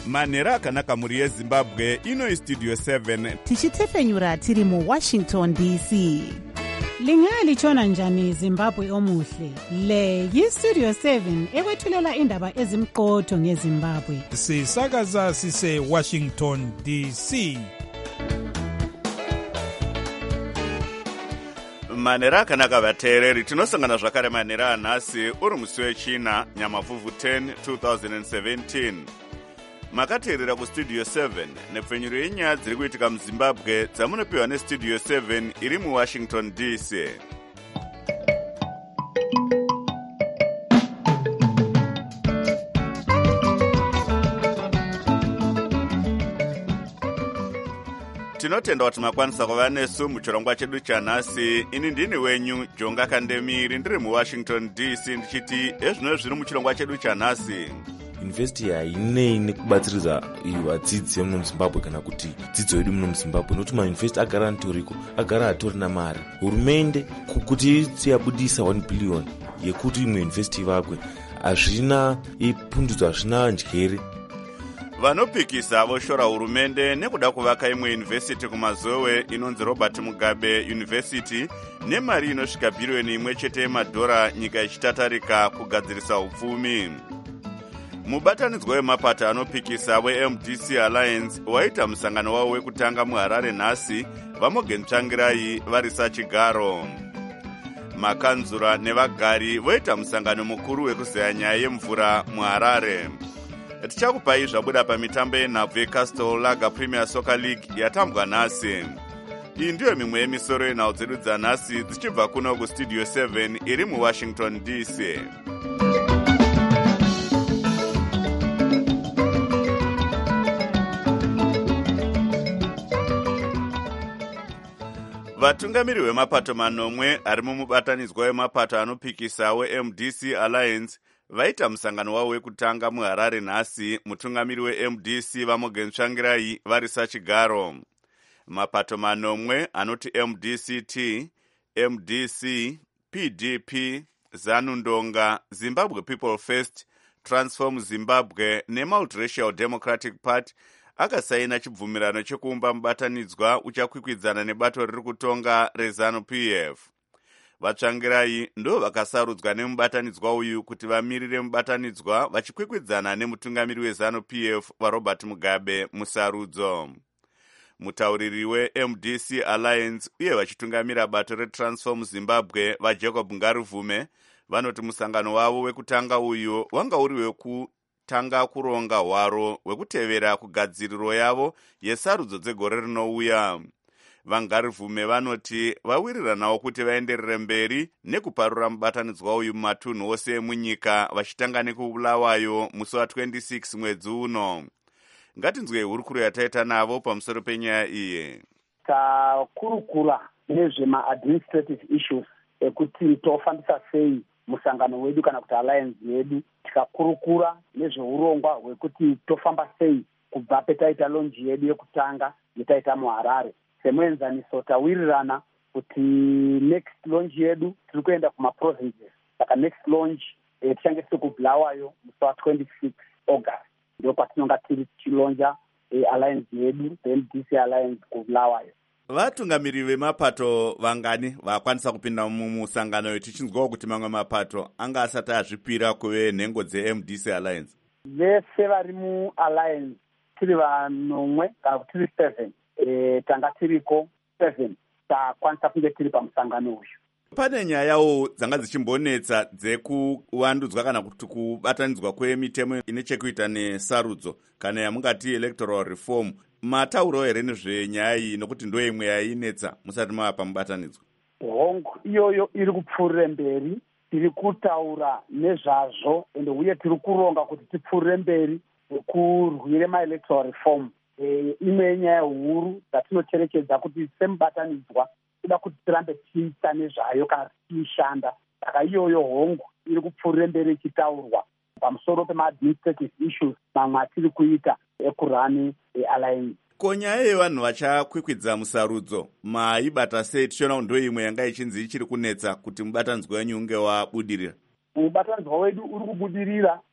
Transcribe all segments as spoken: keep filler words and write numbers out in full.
manhero akanaka mhuri yezimbabwe. Ino istudio seven tichitefenyura tiri muwashington D C. Lingalitshona njani Zimbabwe omuhle? Le yistudio seven ekwethulela indaba ezimqotho ngeZimbabwe. Sisakaza sise Washington D C. manhero akanaka vateereri, tinosangana zvakare manhero anhasi uri musi wechina nyamavhuvhu ten twenty seventeen. Makateerera kustudio seven nepfenyuro yenyaya dziri kuitika muzimbabwe dzamunopiwa nestudio seven iri muwashington D C. Tinotenda kuti makwanisa kuva nesu muchirongwa chedu chanhasi. Ini ndini wenyu Jonga Kandemiri, ndiri muwashington D C, ndichiti ezvino zviri muchirongwa chedu chanhasi. University hainei nekubatsiridza vadzidzi muno muZimbabwe kana kuti dzidzo yedu muno muZimbabwe, nokuti mauniversity agara atoriko, agara atori namari. Hurumende kuti yabudisa one billion yekuti imwe university vakwe, hazvina ipundudzo, hazvina njere. Vanopikisa voshora hurumende nekuda kuvaka imwe university kumazowe inonzi Robert Mugabe University nemari inosvika bhiriyoni imwe chete yemadhora, nyika ichitatarika kugadzirisa upfumi. Mubatanidzwa wemapato anopikisa we-M D C Alliance waita musangano wavo wekutanga muHarare nhasi, vaMorgan Tsvangirai vari sachigaro. Makanzura nevagari voita musangano mukuru wekuzeya nyaya yemvura muHarare. Tichakupai zvabuda pamitambo yenhabvu yeCastle Lager Premier Soccer League yatambwa nhasi. Iyi ndiyo mimwe yemisoro yenhau dzedu dzanhasi dzichibva kuno kustudio seven iri muwashington D C. Vatungamiri vemapato manomwe ari mumubatanidzwa wemapato anopikisa we-M D C Alliance vaita musangano wavo wekutanga muHarare nhasi, mutungamiri we-M D C vaMorgan Tsvangirai vari sachigaro. Mapato manomwe anoti M D C T, M D C, P D P, ZANU Ndonga, Zimbabwe People First, Transform Zimbabwe neMultiracial Democratic Party akasaina chibvumirano chekuumba mubatanidzwa uchakwikwidzana nebato riri kutonga reZANU P F. Vatsvangirai ndo vakasarudzwa nemubatanidzwa uyu kuti vamirire mubatanidzwa vachikwikwidzana nemutungamiri weZANU P F vaRobert Mugabe musarudzo. Mutauriri we-M D C Alliance uye vachitungamira bato reTransform Zimbabwe vaJacob Ngaruvume vanoti musangano wavo wekutanga uyu wanga uri wekutanga kuronga hwaro wekutevera kugadziriro yavo yesarudzo dzegore rinouya. VaNgaruvume vanoti vawiriranawo kuti vaenderere mberi nekuparura mubatanidzwa uyu mumatunhu ose emunyika, vachitanga nekubulawayo musi wa twenty-six mwedzi uno. Ngatinzwe hurukuro yataita navo pamusoro penyaya iyi. Takurukura nezvema-administrative issues ekuti tofambisa sei musangano wedu kana kuti alliance yedu. Tikakurukura nezveurongwa hwekuti tofamba sei kubva petaita launch yedu yekutanga yetaita muHarare. Semuenzaniso tawirirana kuti next launch yedu tiri kuenda kumaprovinces. Saka next launch e, tichange tiri kubulawayo musi wa twenty-six August. Ndio kwatinonga tiri tichilonja e, alliance yedu, M D C Alliance kubulawayo. Vatungamiri vemapato vangani vakwanisa kupinda mumusangano uyu, tichinzwawo kuti mamwe mapato anga asati azvipira kuve nhengo dze-M D C Alliance? Vese vari mualliance tiri vanomwe kana kuti tiri seven. E, tanga tiriko seven takwanisa kunge tiri pamusangano uyu. Pane nyayawo dzanga dzichimbonetsa dzekuvandudzwa kana kuti kubatanidzwa kwemitemo ine chekuita nesarudzo kana yamungati electoral reform. Matauro here nezvenyaya iyi nokuti ndo imwe yainetsa musati mava pamubatanidzwa? Hongu iyoyo iri kupfuurire mberi, tiri kutaura nezvazvo ende uye tiri kuronga kuti tipfuurire mberi kurwire ma-electoral reform. E, imwe yenyaya huru dzatinocherekedza kuti semubatanidzwa toda kuti tirambe tichiita nezvayo kana tichishanda. Saka iyoyo hongu iri kupfuurire mberi ichitaurwa pamusoro pema-administrative issues mamwe atiri kuita ekurani e-alliance. Ko nyaya yevanhu vachakwikwidza musarudzo maibata sei? Tichiona kuti ndo imwe yanga ichinzi ichiri kunetsa kuti mubatanidzwa wenyu unge wabudirira. Mubatanidzwa wedu uri kubudirira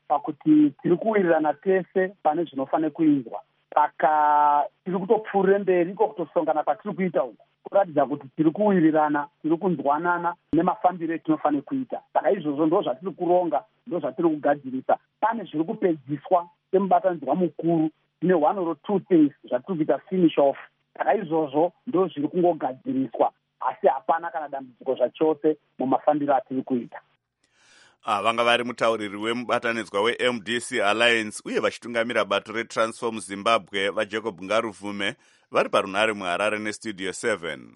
pakuti tiri kuwirirana tese pane zvinofanira kuizwa. Saka tiri kutopfuurire mberi iko kutosongana kwatiri kuita uku kuratidza kuti tiri kuwirirana, tiri kunzwanana nemafambiro etinofanira kuita. Saka izvozvo ndo zvatiri kuronga, ndo zvatiri kugadzirisa. Pane zviri kupedziswa semubatanidzwa mukuru, tine one or two things zvatiri kuita finish off. Saka izvozvo ndo zviri kungogadziriswa, asi hapana kana dambudziko zvachose mumafambiro atiri kuita. Ah, vanga vari mutauriri wemubatanidzwa we-M D C Alliance uye vachitungamira bato reTransform Zimbabwe vaJacob Ngaruvume vari parunhare muHarare neStudio seven.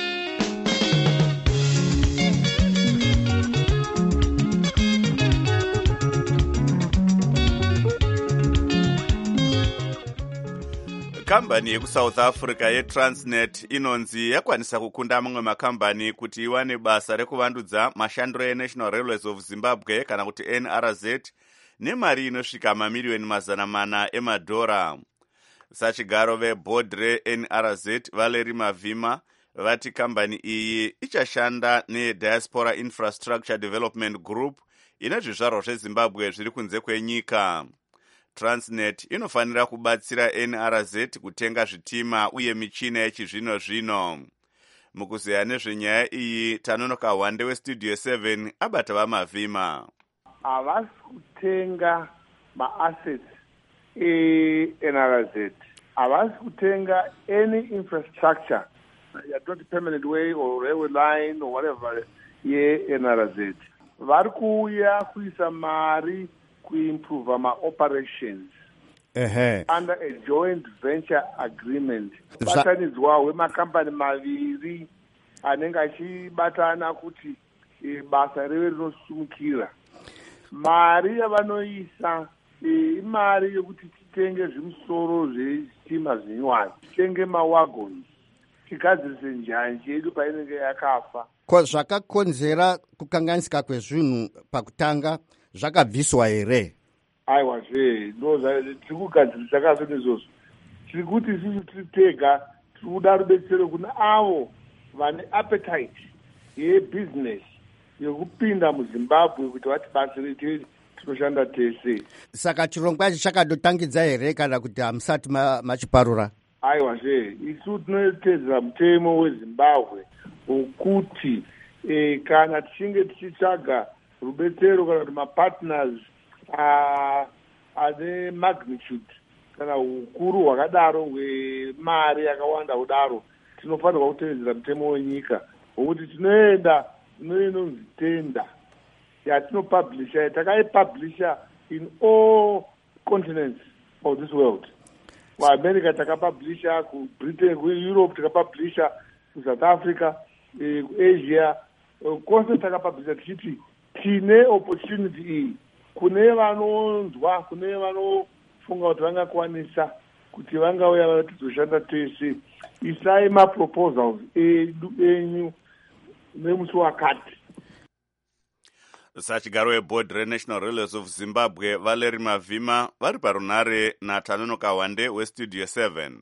Kambani yekuSouth Africa yeTransnet inonzi yakwanisa kukunda mamwe makambani kuti iwane basa rekuvandudza mashandiro eNational Railways of Zimbabwe kana kuti N R Z nemari inosvika mamiliyoni mazana mana emadhora. Sachigaro veboard reN R Z Valeri Mavhima vati kambani iyi ichashanda neDiaspora Infrastructure Development Group ine zvizvarwa zveZimbabwe zviri kunze kwenyika. Transnet inofanira kubatsira N R Z kutenga zvitima uye michina yechizvino zvino. Mukuzeya nezvenyaya iyi Tanonoka Wande weStudio seven abata vaMavhima. Havasi kutenga ma-assets e-N R Z. Havasi kutenga any infrastructure, not permanent way or railway line or whatever, ye-N R Z. Vari kuuya kuisa mari kuimprove ma-operations uh-huh. under a joint venture agreement. Batanidzwa wemakampani maviri anenge achibatana kuti e, basa rive rinosumukira. Mari yavanoisa imari yekuti titenge zvimusoro zvechitima zvinyuwani, titenge mawagons, tigadzirise njanji yedu painenge yakafa. Ko zvakakonzera kukanganisika kwezvinhu pakutanga zvakabviswa here? Aiwa zve, ndo tiri kugadzirisa kaso nezvozvo. Tiri kuti isusu tiri tega tiri kuda rubetsero kuna avo vane appetite yebusiness yekupinda muZimbabwe kuti vatibatsire tinoshanda tese. Saka chirongwa ichi chakadotangidza here kana kuti hamusati machiparura? Aiwa zve, isu tinotedzera mutemo weZimbabwe wokuti e, kana tichinge tichitsvaga rubetsero kana kuti mapartners ane magnitude kana ukuru hwakadaro hwemari yakawanda kudaro, tinofanirwa kutevedzera mutemo wenyika wokuti tinoenda inoinonzi tenda yatinopublisha, takaipublisha in all continents of this world. KuAmerica takapublisha, kuBritain, kuEurope takapublisha, kuSouth Africa, kuAsia, kose takapublisha tichiti tine opportunity iyi kune vanonzwa, kune vanofunga kuti vangakwanisa kuti vangauya vatizoshanda tese. Isai maproposals edu enyu nemusi wakati. Sachigaro weboard reNational Railways of Zimbabwe Valeri Mavhima vari parunhare naTanonoka Wande weStudio seven.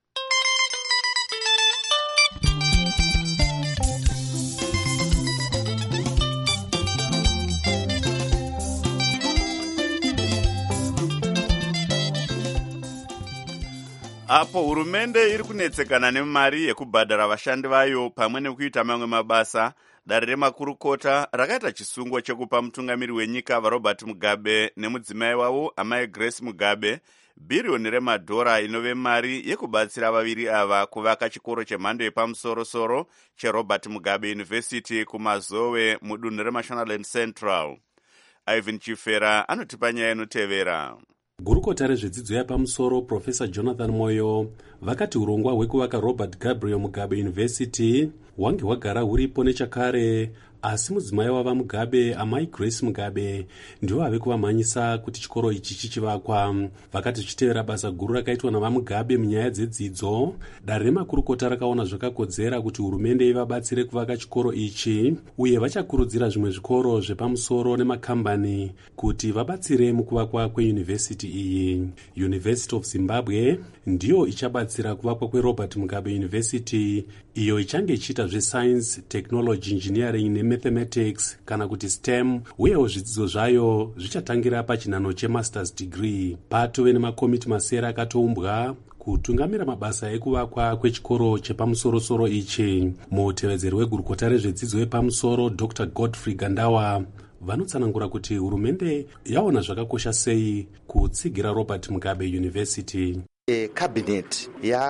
Apo hurumende iri kunetsekana nemari yekubhadhara vashandi vayo pamwe nekuita mamwe mabasa, dare remakurukota rakaita chisungo chekupa mutungamiri wenyika vaRobert Mugabe nemudzimai wavo amai Grace Mugabe bhiriyoni remadhora inove mari yekubatsira vaviri ava kuvaka chikoro chemhando yepamusoro-soro cheRobert Mugabe University kuMazowe mudunhu reMashonaland Central. Ivan Chifera anotipa nyaya inotevera. Gurukota rezvedzidzo yapamusoro Professor Jonathan Moyo vakati urongwa hwekuvaka Robert Gabriel Mugabe University hwange hwagara huripo nechakare, asi mudzimai wava Mugabe amai Grace Mugabe ndivo ave kuvamhanyisa kuti chikoro ichi chichivakwa. Vakati chichitevera basa guru rakaitwa navaMugabe munyaya dzedzidzo, dare remakurukota rakaona zvakakodzera kuti hurumende ivabatsire kuvaka chikoro ichi, uye vachakurudzira zvimwe zvikoro zvepamusoro nemakambani kuti vabatsire mukuvakwa kweyunivhesiti iyi. University of Zimbabwe ndiyo ichabatsira kubatsira kuvakwa kwerobert mugabe university, iyo ichange ichiita zvescience, technology, engineering nemathematics kana kuti stem, uyewo zvidzidzo zvayo zvichatangira pachinhano chemasters degree. Patove nemakomiti masere akatoumbwa kutungamira mabasa ekuvakwa kwechikoro chepamusorosoro ichi. Mutevedzeri wegurukota rezvedzidzo yepamusoro Dr Godfrey Gandawa vanotsanangura kuti hurumende yaona zvakakosha sei kutsigira Robert Mugabe University. E, cabinet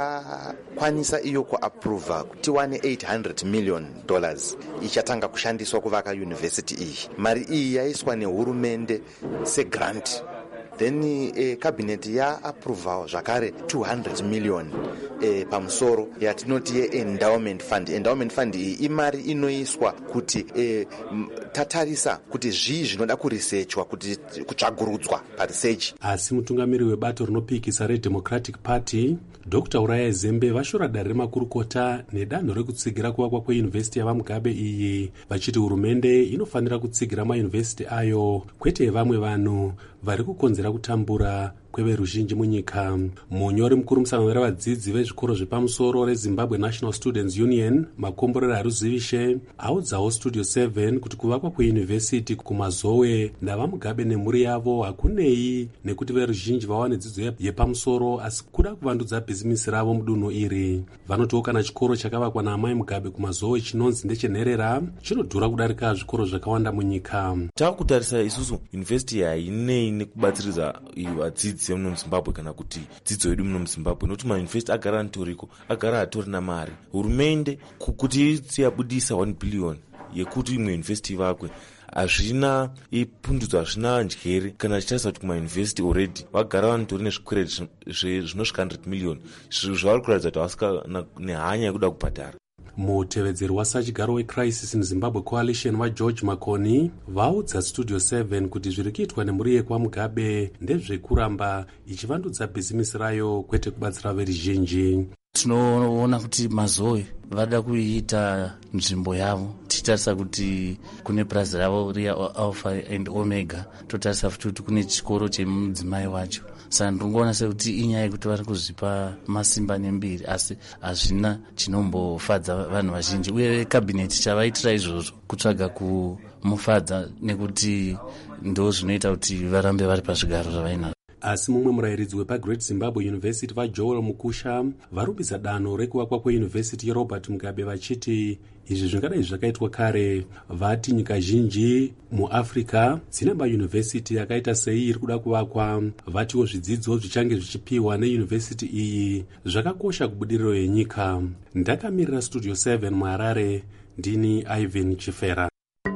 yakwanisa iyo kuapprova kuti wane eight hundred million dollars ichatanga kushandiswa kuvaka university iyi. Mari iyi yaiswa nehurumende segrant. Then eh, cabinet ya approva zvakare two hundred million eh, pamusoro yatinoti endowment fund. Endowment fund iyi imari inoiswa kuti eh, tatarisa kuti zvii zvinoda kuresearchwa kuti kutsvagurudzwa paresearch. Asi mutungamiri webato rinopikisa reDemocratic Party Dr Uraya Zembe vashora dare remakurukota nedanho rekutsigira kuvakwa kweyunivhesiti yavamugabe iyi, vachiti hurumende inofanira kutsigira mayunivhesiti ayo kwete vamwe vanhu vari kukonzera kutambura kweveruzhinji munyika. Munyori mukuru musangano revadzidzi vezvikoro zvepamusoro reZimbabwe National Students Union Makomborero Haruzivishe audzawo Studio seven kuti kuvakwa kweyunivhesiti kumazowe navamugabe nemhuri yavo hakunei nekuti veruzhinji vawane dzidzo yepamusoro, asi kuda kuvandudza bhizimisi ravo mudunhu iri. Vanotiwo kana chikoro chakavakwa naamai Mugabe kumazowe chinonzi ndechenherera chinodhura kudarika zvikoro zvakawanda munyika. Takutarisa isusu yunivhesiti hainei nekubatsiridza vadzidzi muno muZimbabwe kana kuti dzidzo yedu muno muZimbabwe, nokuti mayunivhesiti agara nitoriko, agara hatorina mari. Hurumende kuti yabudisa one billion yekuti imwe yunivhesiti ivakwe, hazvina ipundudza, hazvina njere kana chitarisa kuti kumayunivhesiti already vagara vanitori nezvikwereti zvinosvika one hundred million, zvavari kuratidza kuti havasika nehanya yekuda kubhadhara. Mutevedzeri wasachigaro weCrisis in Zimbabwe Coalition vaGeorge Makoni vaudza Studio seven kuti zviri kuitwa nemhuri yekwaMugabe ndezvekuramba ichivandudza bhizimisi rayo kwete kubatsira veruzhinji. Tinoona kuti mazowe vada kuiita nzvimbo yavo, tichitarisa kuti kune purazi ravo ria Alpha and Omega, totarisa futi kuti kune chikoro chemudzimai wacho. Saka ndingoona sekuti inyaya yekuti vari kuzvipa masimba nembiri, asi hazvina chinombofadza vanhu vazhinji, uye kabineti chavaitira izvozvo kutsvaga kumufadza nekuti ndo zvinoita kuti varambe vari pazvigaro zvavainazvo. Asi mumwe murayiridzi wepaGreat Zimbabwe University vaJoel Mukusha varumbidza danho rekuvakwa kweyunivhesiti yeRobert Mugabe vachiti izvi zvingadai zvakaitwa kare. Vati nyika zhinji muAfrica dzine mayunivhesiti yakaita sei iri kuda kuvakwa. Vatiwo zvidzidzo zvichange zvichipiwa neyunivhesiti iyi zvakakosha kubudiriro yenyika. Ndakamirira Studio seven muHarare, ndini Ivan Chifera.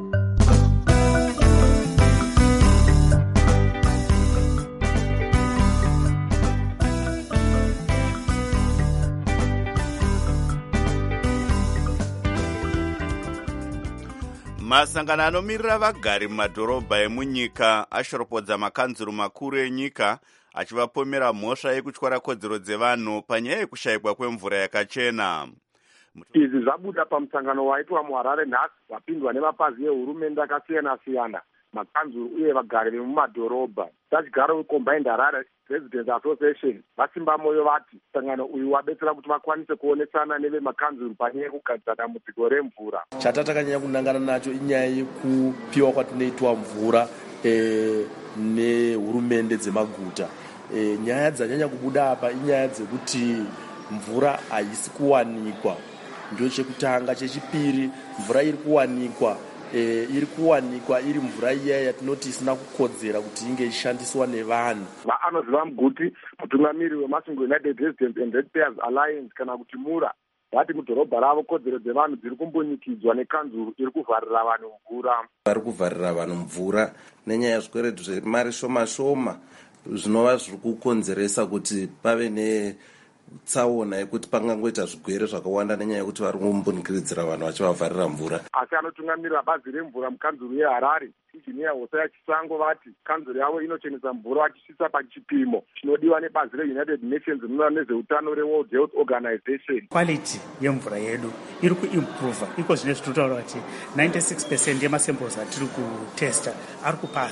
Masangano anomirira vagari mumadhorobha emunyika ashoropodza makanzuru makuru enyika achivapomera mhosva yekutyara kodzero dzevanhu panyaya yekushayikwa kwemvura yakachena. Izvi zvabuda pamusangano waitwa muHarare nhasi wapindwa nemapazi ehurumende akasiyana-siyana, makanzuru uye vagari vemumadhorobha. Sachigaro weCombined Harare Residents Association vasimba moyo vati musangano uyu wabetsera kuti vakwanise kuonesana nevemakanzuru panyaya yekugadzira dambudziko remvura. Chatatakanyanya kunangana nacho inyaya yekupiwa kwatinoitwa mvura e, nehurumende dzemaguta. E, nyaya dzanyanya kubuda apa inyaya dzekuti mvura haisi kuwanikwa, ndio chekutanga. Chechipiri, mvura iri kuwanikwa E, iri kuwanikwa iri mvura iya yatinoti isina kukodzera kuti inge ishandiswa nevanhu. Vanoziva Mguti, mutungamiri weMasungo United Residents and Ratepayers Alliance kana kuti MURA, vati mudhorobha ravo kodzero dzevanhu dziri kumbonikidzwa nekanzuru iri kuvharira vanhu mvura. Vari kuvharira vanhu mvura nenyaya yezvikweretu zvemari shoma shoma zvinova zviri kukonzeresa kuti pave ne tsaona yekuti pangangoita zvigwere zvakawanda nenyaya yekuti vari kumbonikidzira vanhu vachivavharira mvura. Asi anotungamirira bazi remvura mukanzuru yeHarare Injiniya Hosea Chisango vati kanzuru yavo inochenesa mvura vachisvitsa pachipimo chinodiwa nebazi reUnited Nations rinoona nezveutano reWorld Health Organization. Quality yemvura yedu iri kuimprova, iko zvine zvinotaura kuti ninety-six percent yemasamples atiri kutesta ari kupasa.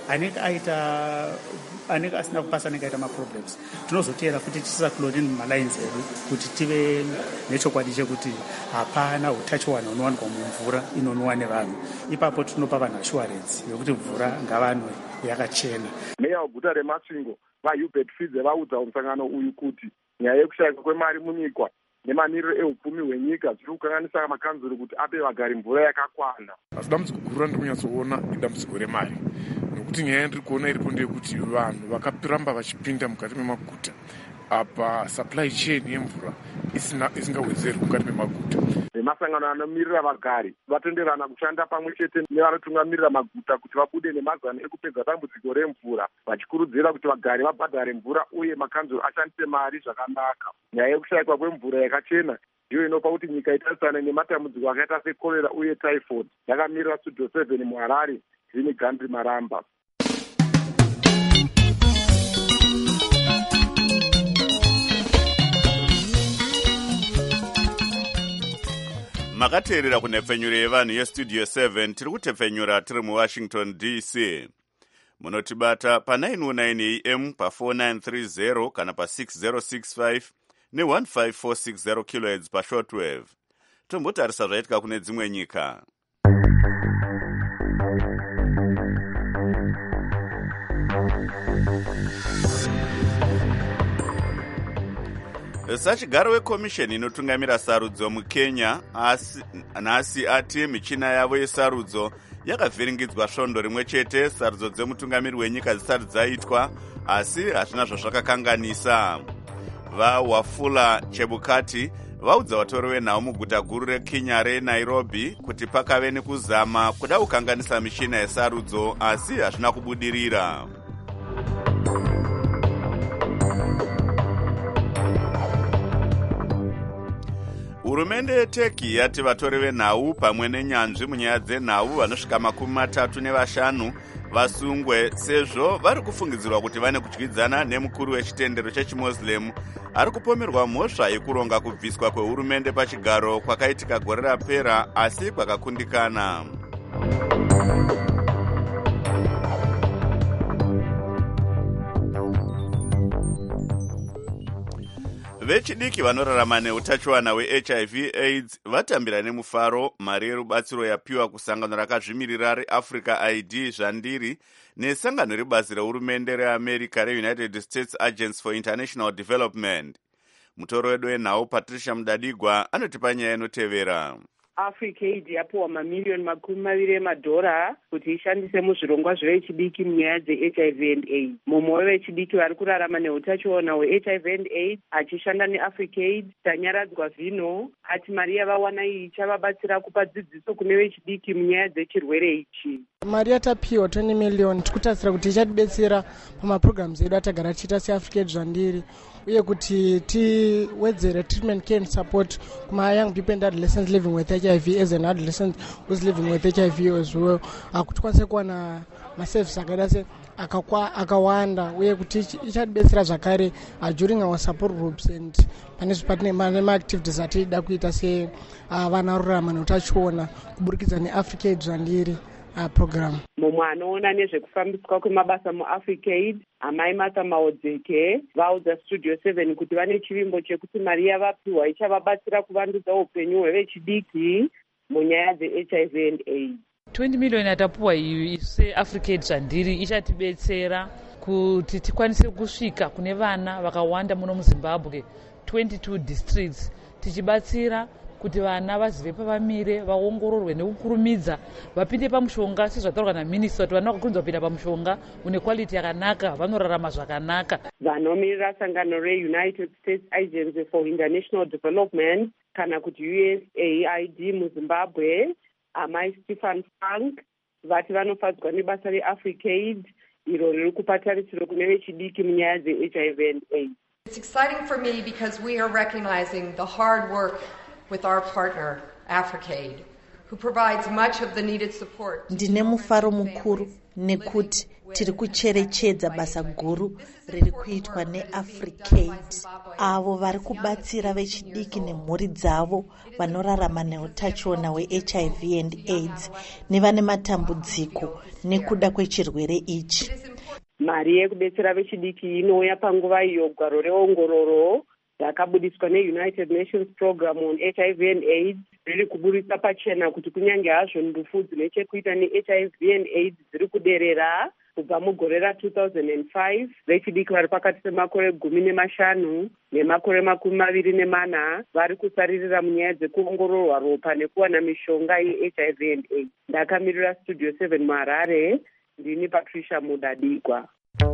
anenge aita anenge asina kupasa anenge aita maproblems tinozotera futi tisachlorine malines edu kuti tive nechokwadi chekuti hapana utachiwana unowanikwa mumvura inonwiwa nevanhu. Ipapo tinopa vanhu assurance yekuti mvura ngavanwe yakachena. Meya weguta reMasvingo vaHubert Fidze vaudza musangano uyu kuti nyaya yekushayika kwemari munyika nemamiriro ehupfumi hwenyika zviri kukanganisa makanzuro kuti ape vagari mvura yakakwana. Asi dambudziko guru ndikunyatsoona idambudziko remari, nokuti nyaya yandiri kuona iripo ndeyekuti vanhu vakaramba vachipinda mukati memaguta apa supply chain yemvura isina isingawedzerwi mukati memaguta. Vemasangano anomirira vagari vatenderana kushanda pamwe chete nevanotungamirira maguta kuti vabude nemazano ekupedza dambudziko remvura, vachikurudzira kuti vagari vabhadhare mvura uye makanzuro ashandise mari zvakanaka. Nyaya yekushayikwa kwemvura yakachena ndiyo inopa kuti nyika itarisane nematambudziko akaita sekorera uye typhoid. Yakamirira Studio seven muHarare, Vini Gandhi Maramba. makateerera kunhepfenyuro yevanhu yestudio seven tiri kutepfenyura tiri muwashington D C. Munotibata pa nine oh nine A M pa four nine three zero kana pa six zero six five ne one five four six zero kilohertz pa shortwave. Tombotarisa zvaitika kune dzimwe nyika. Sachigaro wekomisheni inotungamira sarudzo mukenya nhasi ati michina yavo yesarudzo yakavhiringidzwa svondo rimwe chete sarudzo dzemutungamiri wenyika dzisati dzaitwa, asi hazvina zvazvakakanganisa. vaWafula Chebukati vaudza vatori venhau muguta guru reKenya reNairobi kuti pakave nekuzama kuda kukanganisa michina yesarudzo, asi hazvina kubudirira. Hurumende yeTurkey yati vatori venhau pamwe nenyanzvi munyaya dzenhau vanosvika makumi matatu nevashanu vasungwe sezvo vari kufungidzirwa kuti vane kudyidzana nemukuru wechitendero chechiMuslim ari kupomerwa mhosva yekuronga kubviswa kwehurumende pachigaro kwakaitika gore rapera, asi kwakakundikana. Vechidiki vanorarama neutachiwana hweH I V AIDS vatambira nemufaro mari yerubatsiro yapiwa kusangano rakazvimirira reAfrica I D zvandiri nesangano rebazi rehurumende reAmerica reUnited States Agency for International Development. Mutoro wedu wenhau Patricia Mudadigwa anotipa nyaya inotevera. AfriCaid yapiwa mamiliyoni makumi maviri emadhora kuti ishandise muzvirongwa zvevechidiki munyaya dzeH I V and AIDS. Mumwe wevechidiki vari kurarama neutachiona hweH I V and AIDS achishanda neAfriCaid, Tanyaradzwa Vino, ati mari yavawana iyi ichavabatsira kupa dzidziso kune vechidiki munyaya dzechirwere ichi. Mari yatapiwa twenty million tikutarisira kuti ichatibetsera pamaprograms edu atagara tichiita seAfriCaid zvandiri, uye kuti tiwedzere treatment care and support kuma young people and adolescents living with H I V as an adolescent who's living with H I V as well, kuti tikwanise kuwana maservice akada se akawanda, uye kuti ichatibetsera zvakare during our support groups and pane maactivities atida kuita se vana rurama neutachiona kuburikidza neAfriCaid zvandiri Uh, program. Mumwe anoona nezvekufambiswa kwemabasa muAfriCaid, amai Martha Maodzeke, vaudza Studio seven kuti vane chivimbo chekuti mari yavapiwa ichavabatsira kuvandudza upenyu hwevechidiki munyaya dzeH I V and AIDS. twenty million atapuwa iyi seAfriCaid zvandiri ichatibetsera kuti tikwanise kusvika kune vana vakawanda muno muZimbabwe twenty-two districts, tichibatsira kuti vana vazive pavamire, vaongororwe nekukurumidza, vapinde pamushonga sezvataurwa naminista kuti vana vakakunzwa kupinda pamushonga une quality yakanaka vanorarama zvakanaka. Vanomiririra sangano reUnited States Agency for International Development kana kuti U S A I D muZimbabwe, amai Stephen Funk, vati vanofadzwa nebasa reAfriCaid iro riri kupa tarisiro kune vechidiki munyaya dzeH I V and AIDS. It's exciting for me because we are recognizing the hard work with our partner, AfriCaid. who provides much of the needed support. Ndine mufaro mukuru nekuti tiri kucherechedza basa guru riri kuitwa neAfricaid, avo vari kubatsira vechidiki nemhuri dzavo vanorarama neutachiona hwe-H I V and AIDS nevane matambudziko nekuda kwechirwere ichi. Mari yekudetsera vechidiki inouya panguva iyo gwaro reongororo rakabudiswa neUnited Nations Program on H I V and AIDS riri kuburitsa pachena kuti kunyange hazvo ndufu dzine chekuita ne-H I V and AIDS dziri kuderera kubva mugore ra-two thousand five, vechidiki vari pakati pemakore gumi nemashanu nemakore makumi maviri nemana vari kusaririra munyaya dzekuongororwa ropa nekuwana mishonga ye-H I V and AIDS. Ndakamirira Studio seven muHarare, ndini Patricia Mudadigwa.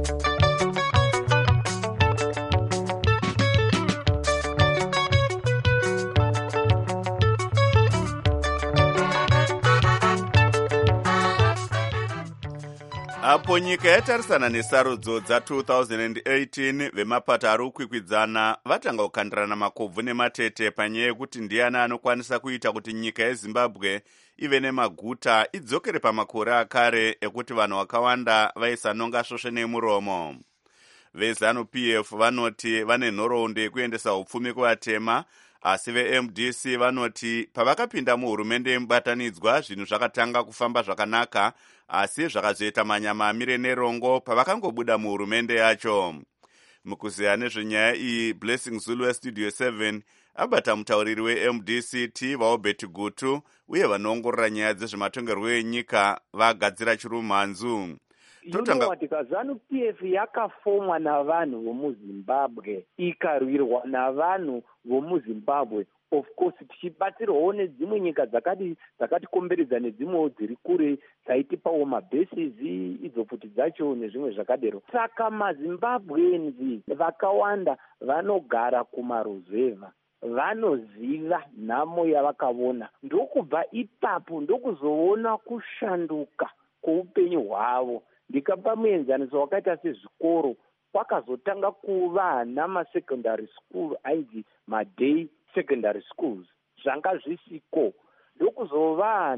Apo nyika yatarisana nesarudzo dza-two thousand eighteen, vemapato ari kukwikwidzana vatanga kukandirana makobvu nematete panyaya yekuti ndiani anokwanisa kuita kuti nyika yeZimbabwe ive nemaguta idzokere pamakore akare ekuti vanhu vakawanda vaisanonga svosve nemuromo. VeZanu-P F vanoti vane nhoroondo yekuendesa upfumi kuvatema, asi ve-M D C vanoti pavakapinda muhurumende yemubatanidzwa zvinhu zvakatanga kufamba zvakanaka, asi zvakazoita manyama amire nerongo pavakangobuda muhurumende yacho. Mukuziya nezvenyaya iyi, Blessing Zulu weStudio seven abata mutauriri we-M D C T vaobert Gutu uye vanoongorora nyaya dzezvematongerwo enyika vagadzira chirumhanzu. Inowatika Zanu-P F yakafomwa navanhu vomuZimbabwe, ikarwirwa navanhu vomuZimbabwe. Of course tichibatsirwawo nedzimwe nyika dzakati dzakatikomberedza nedzimwewo dziri kure dzaitipawo mabases idzo futi dzacho nezvimwe zvakadero. Saka maZimbabweans vakawanda vanogara kumaruzevha, vanoziva nhamo yavakaona. Ndokubva ipapo ndokuzoona kushanduka kweupenyu hwavo. Ndikapa muenzaniso wakaita sezvikoro, kwakazotanga kuva namasecondary school ainzi maday secondary schools, zvanga zvisiko. Ndokuzova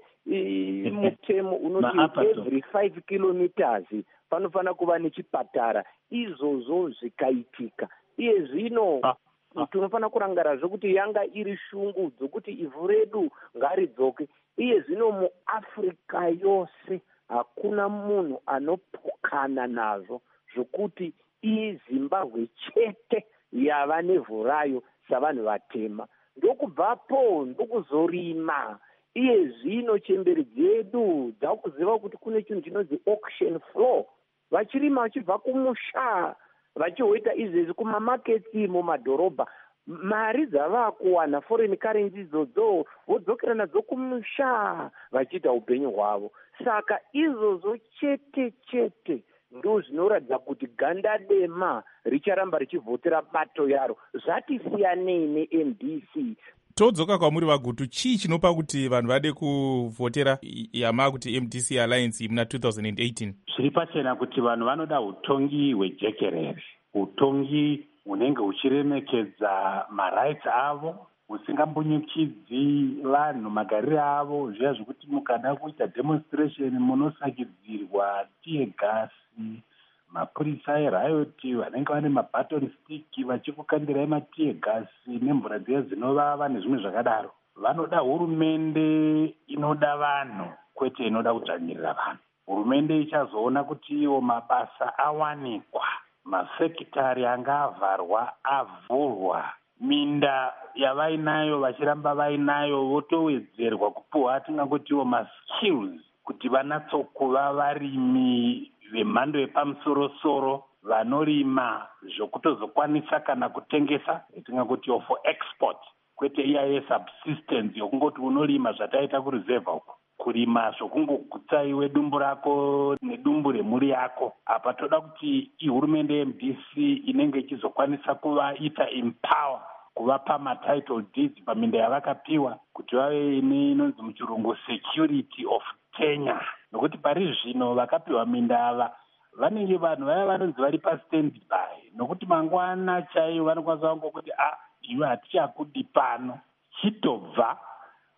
nemutemo unoti every five kilometers panofanira kuva nechipatara. Izvozvo zvikaitika. Iye zvino tinofanira kurangara zvokuti yanga iri shungu dzokuti ivhu redu ngaridzoke. Iye zvino muAfrica yose hakuna munhu anopokana nazvo zvokuti iZimbabwe chete yava nevhu rayo savanhu vatema. Ndokubvapo ndokuzorima. Iye zvino chemberi dzedu dzakuziva kuti kune chinhu chinonzi auction floor. Vachirima vachibva kumusha vachihoita izvezvi kumamaketsi mumadhorobha. Mari dzavakuwana foreign currency idzodzo vodzokera nadzo kumusha vachiita upenyu hwavo. Saka izvozvo chete chete ndo zvinoratidza kuti ganda dema richaramba richivhotera bato yaro. Zvati siyanei ne-M D C. Todzoka kwamuri vagutu, chii chinopa kuti vanhu vade kuvhotera yama kuti M D C Alliance muna two thousand eighteen? Zviri pachena kuti vanhu vanoda utongi hwejekerere, utongi hunenge huchiremekedza marights avo, husingambunyukidzi vanhu magariro avo, zviya zvekuti mukada kuita demonstration munosakidzirwa tiye gasi, mapurisa eriot vanenge vane mabaton stick vachikukandirai matiye gasi nemvura dziya dzinovava nezvimwe zvakadaro. Vanoda hurumende inoda vanhu kwete inoda kudzvanyirira vanhu. Hurumende ichazoona kuti iwo mabasa awanikwa, mafekitari anga avharwa avhurwa, minda yavainayo vachiramba vainayo votowedzerwa kupuhwa atingangotiwo maskills kuti vanatsokuva varimi vemhando yepamusorosoro vanorima zvokutozokwanisa kana kutengesa tingangoti for export, kwete iya yesubsistence yokungoti unorima zvataita kureserva uko, kurima zvokungogutsa iwe dumbu rako nedumbu remhuri yako. Apa toda kuti ihurumende ye-M D C inenge ichizokwanisa kuvaita empower, kuvapa matitle deeds paminda yavakapiwa kuti vave inonzi muchirungu security of tenure, nokuti pari zvino vakapiwa minda ava vanenge vanhu vaya vanonzi vari pastand by, nokuti mangwana chaiyo vanokwanisa kungokuti ah iwe hatichakudi pano, chitobva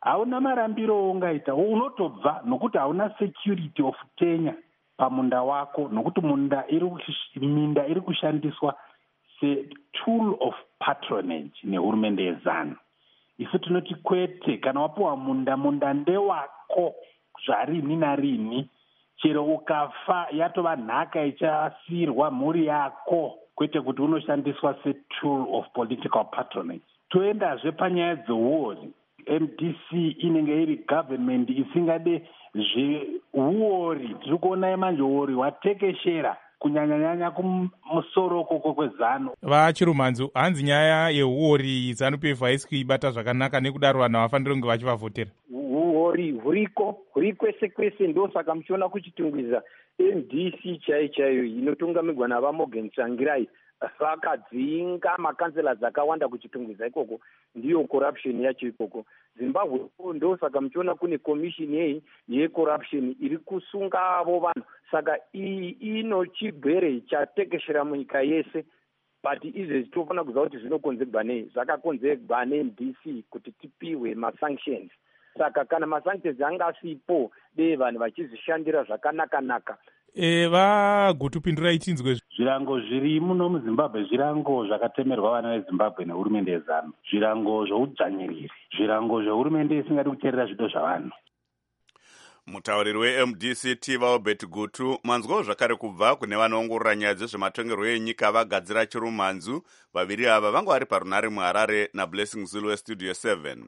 hauna marambiro aungaita, unotobva nokuti hauna security of tenure pamunda wako, nokuti munda iri minda iri kushandiswa setool of patronage nehurumende yezanu. Isu tinoti kwete, kana wapiwa munda, munda ndewako zvarini narini, chero ukafa yatova nhaka ichasiyirwa mhuri yako, kwete kuti unoshandiswa setool of political patronage. Toendazve panyaya dzeuori, M D C inenge iri government isingade zveuori. Tiri kuona manje uori hwatekeshera kunyanyanyanya kumusoro koko kwezano. vachirumanzu hanzi nyaya yeuori zanu P F haisi kuibata zvakanaka, nekudaro vanhu havafaniri kunge vachivavhotera. Uori huriko huri kwese kwese, ndosaka muchiona kuchitungwiza M D C chai chaiyo inotungamirwa navaMorgan Tsvangirai vakadzinga makansela dzakawanda kuchitungwiza ikoko, ndiyo corruption yacho ikoko. Zimbabwe ndosaka muchiona kune commission yei yecorruption iri kusunga avo vanhu. Saka iyi ino chigwere chatekeshera munyika yese, but izvezvi tofanira kuziva kuti zvinokonzerwa nei. Zvakakonzerwa ne-M D C kuti tipiwe masanctions. Saka kana masanctions anga asipo, dei vanhu vachizvishandira zvakanaka-naka. E, vagutupindurai tinzwe. Zvirango zviri muno muZimbabwe zvirango zvakatemerwa vana veZimbabwe nehurumende yezanu, zvirango zveudzvanyiriri, zvirango zvehurumende isingadi kuteerera zvido zvavanhu. Mutauriri we-M D C Tiva Obert Gutu manzwawo zvakare kubva kune vanoongorora nyaya dzezvematongerwo enyika vagadzira chirumanzu. Vaviri ava vanga vari parunare muHarare naBlessing Zulu weStudio seven.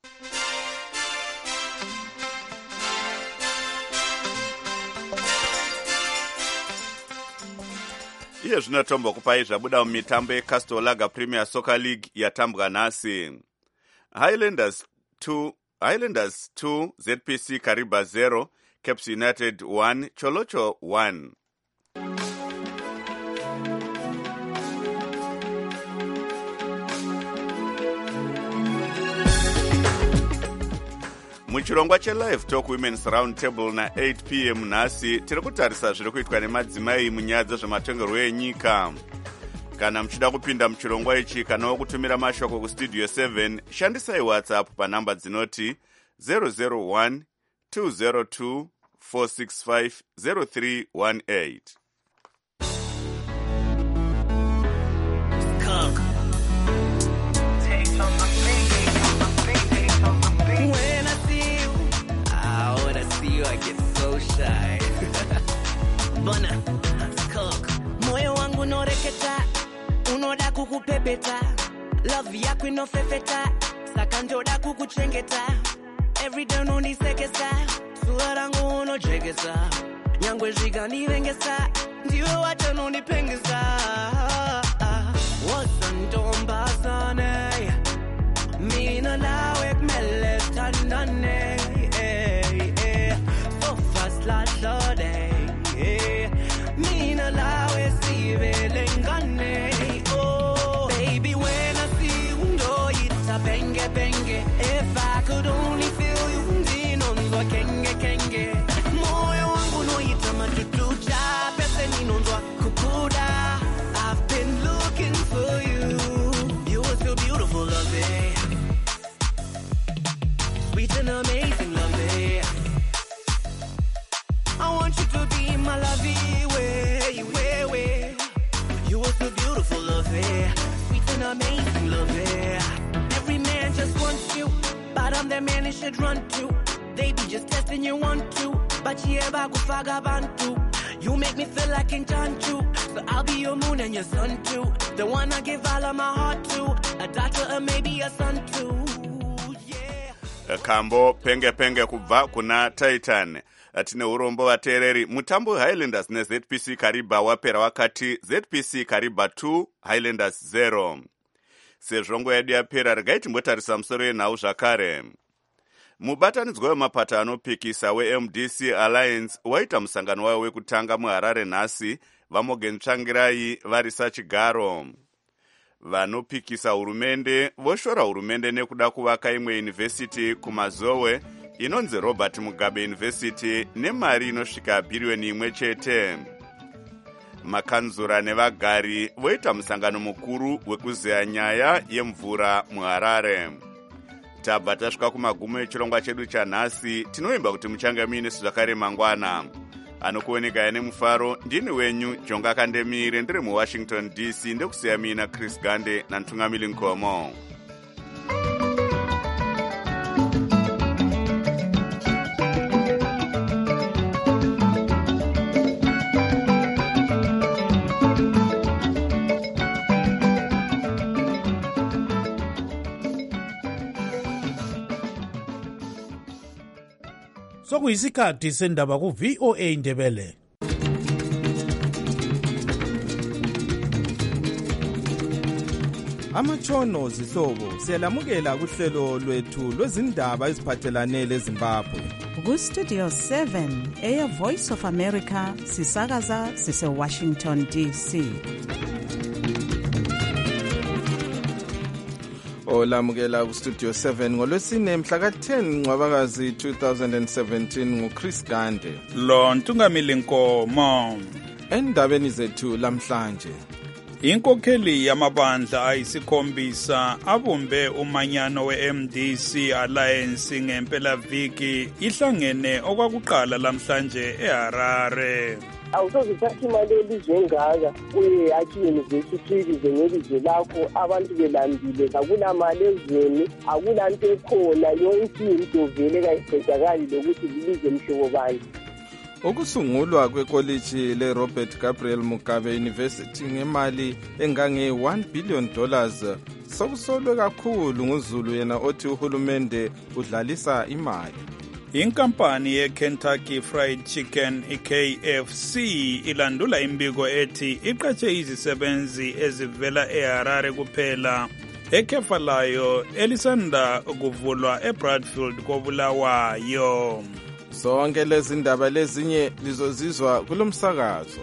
Iye zvino tombo kupai zvabuda mumitambo yeCastor Lager Premier Soccer League yatambwa nhasi. Highlanders two, Highlanders two, Z P C Kariba zero, Caps United one, Cholocho one. muchirongwa chelive talk women's round table na eight p m nhasi tiri kutarisa zviri kuitwa nemadzimai munyaya dzezvematongerwo enyika. Kana muchida kupinda muchirongwa ichi kana wokutumira mashoko kustudio seven, shandisai WhatsApp panhamba dzinoti zero zero one two zero two four six five zero three one eight. I get so shy. Bona, cook. Moyo wangu noreketa, unoda kukupepeta. Love yako inofefeta, saka njoda kukuchengeta. Every day unonisekesa, sura rangu unojegesa. Nyangwe zhiga nivengesa, ndiwe wacha unonipengesa. Wasantomba sane, mina nawe kmele tandane. Last day, yeah. Mina lawe sivele ngane. Oh, baby, when I see you, know it's a benge benge. If I could only feel you, ndinonzwa kenge kenge. Moyo wangu no ita matutucha, pese ninonzwa kukuda. I've been looking for you. You were so beautiful, love it. Sweet and amazing, love it. I want you to be my lovey way, way, way. You were so beautiful, love it. Sweet and amazing, love it. Every man just wants you, but I'm the man he should run to. They be just testing you want to, but you ever go fagabantu. You make me feel like in Janju, so I'll be your moon and your sun too. The one I give all of my heart to, a daughter or maybe a son too. Yeah. Kambo penge penge kubva kuna Titan. Tine urombo vateereri. Mutambo Highlanders neZ P C Kariba wapera wakati Z P C Kariba two, Highlanders zero. Sezvongo yedu yapera regai timbotarisa musoro yenhau zvakare. Mubatanidzwa wemapata anopikisa we-M D C Alliance waita musangano wayo wekutanga muHarare nhasi, vaMorgan Tsvangirai varisa chigaro. Vanopikisa hurumende voshora hurumende nekuda kuvaka imwe yunivhesiti kumazowe inonzi Robert Mugabe University nemari inosvika bhiriyoni imwe chete. Makanzura nevagari voita musangano mukuru wekuzeya nyaya yemvura muHarare. tabva tasvika kumagumo echirongwa chedu chanhasi. Tinovimba kuti muchange muinesu zvakare mangwana. Anokuoneka nemufaro ndini wenyu Jonga Kandemire ndiri muWashington D C ndekusiya mina Chris Gande nantungamili Nkomo. Sokuyisikhathi sendaba ku V O A Ndebele. Amatshono zihlobo siyalamukela kuhlelo lwethu lwezindaba eziphathelane leZimbabwe. Ku Studio seven Air Voice of America sisakaza sise Washington D C. Olamukela ku Studio seven ngolwesine mhla ka ten Ncwabakazi two thousand seventeen nguChris Gande. Lo Ntungamili Nkomo. Endabeni zethu lamhlanje. Inkokheli yamabandla ayisikhombisa abumbe umanyano we-M D C Alliance ngempela viki ihlangene okwakuqala lamhlanje eHarare. Awusozithatha imali elizwe engaka uye yakhe university lize ngelizwe lakho abantu belambile akulamali ezweni akulanto ekhona yonke into vele kayiqedakali lokuthi lilize mhlobo bani. Ukusungulwa kwekoliji leRobert Gabriel Mugabe University ngemali engange one billion dollars sokusolwe kakhulu nguZulu yena othi uhulumende udlalisa imali. Inkampani ye-Kentucky Fried Chicken i-K F C ilandula imbiko ethi iqatshe izisebenzi ezivela eHarare kuphela ekhefa layo elisanda kuvulwa eBradfield koBulawayo. Sonke lezi ndaba lezinye lizozizwa kulomsakazo.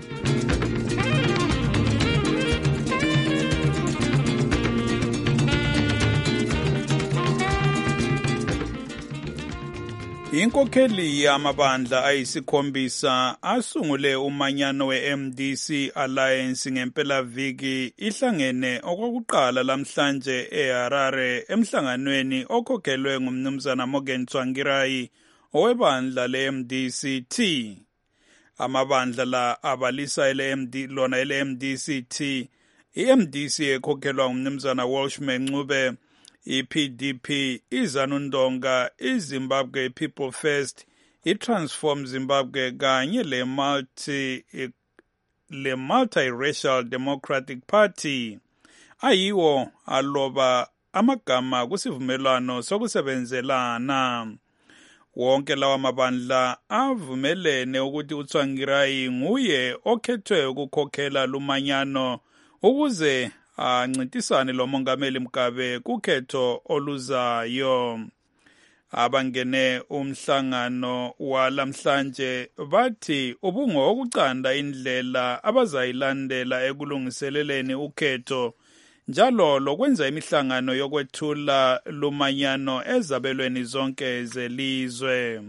Inkokheli yamabandla ayisikhombisa asungule umanyano we-M D C Alliance ngempela viki ihlangene okwakuqala lamhlanje eHarare emhlanganweni okhokhelwe ngumnumzana Morgan Tsvangirai owebandla le-M D C T. Amabandla la abalisa ele-M D lona ele-M D C T, i-M D C ekhokhelwa ngumnumzana Welshman Ncube, i-P D P, iZanu Ndonga, iZimbabwe People First, i-Transform Zimbabwe kanye le-multi le multiracial Democratic Party ayiwo aloba amagama kusivumelwano sokusebenzelana. Wonke lawa mabandla avumelene ukuthi uTsvangirai nguye okhethwe ukukhokhela lumanyano ukuze ancintisane lo mongameli Mugabe kukhetho oluzayo. Abangene umhlangano walamhlanje bathi ubungo ukucanda indlela abazayilandela ekulungiseleleni ukhetho njalo lokwenza imihlangano yokwethula lumanyano ezabelweni zonke zelizwe.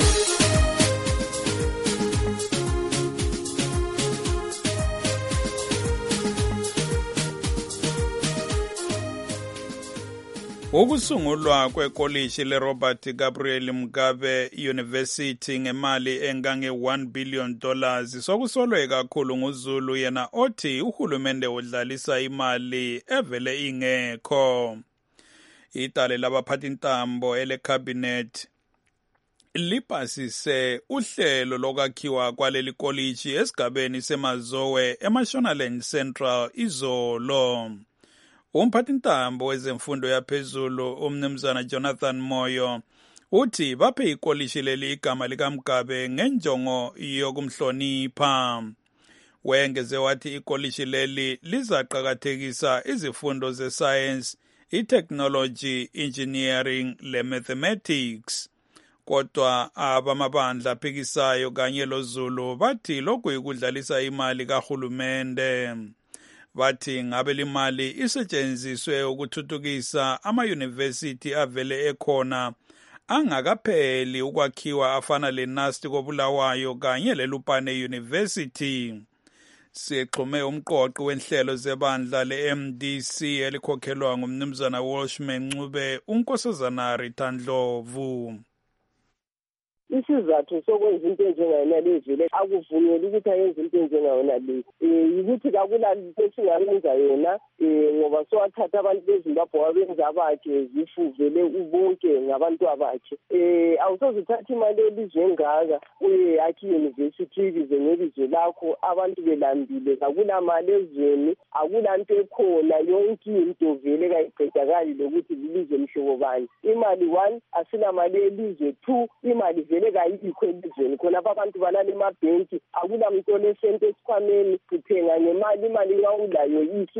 Ukusungulwa kwekoliji leRobert Gabriel Mugabe University ngemali engange one billion dollars sokusolwe kakhulu nguZulu yena othi uhulumende udlalisa imali evele ingekho. Itale labaphathi ntambo ele cabinet lipasise uhlelo lokwakhiwa kwaleli koliji esigabeni seMazowe eMashonaland Central izolo. Umphathi ntambo wezemfundo yaphezulu umnumzana Jonathan Moyo uthi baphe ikoliji leli igama likaMugabe ngenjongo yokumhlonipha. Wengeze wathi ikoliji leli lizaqakathekisa izifundo ze-science, i-technology, engineering le-mathematics. Kodwa abamabandla aphikisayo kanye loZulu bathi lokhu yikudlalisa imali kahulumende. Bathi ngabe limali isetshenziswe ukuthuthukisa ama-university avele ekhona angakapheli ukwakhiwa afana le-Nasti koBulawayo kanye leLupane University. Sixhume umqoqo wenhlelo zebandla le-M D C elikhokhelwa ngumnumzana Welshman Ncube, uNkosazana Rita Ndlovu. Isizathu sokwenza into enjengayona lezi akuvumeli ukuthi ayenze into enjengayona lezi um yikuthi kakula into esingayenza yona um ngoba sowathatha abantu bezimbabwe wabenza abakhe zifuvele ubonke ngabantu abakhe um awusoze uthatha imali elizwe engaka uye yakhe iyunivesithi ibize ngelizwe lakho abantu belambile kakula mali ezweni akula nto ekhona yonke into vele kayiqedakali lokuthi lilizwe mhlobo bani imali one asinamali elizwe two imali vele kayikho elizweni khonapha abantu balala emabhenki akula muntu olesente esikhwameni kuthenga ngemali imali yawulayo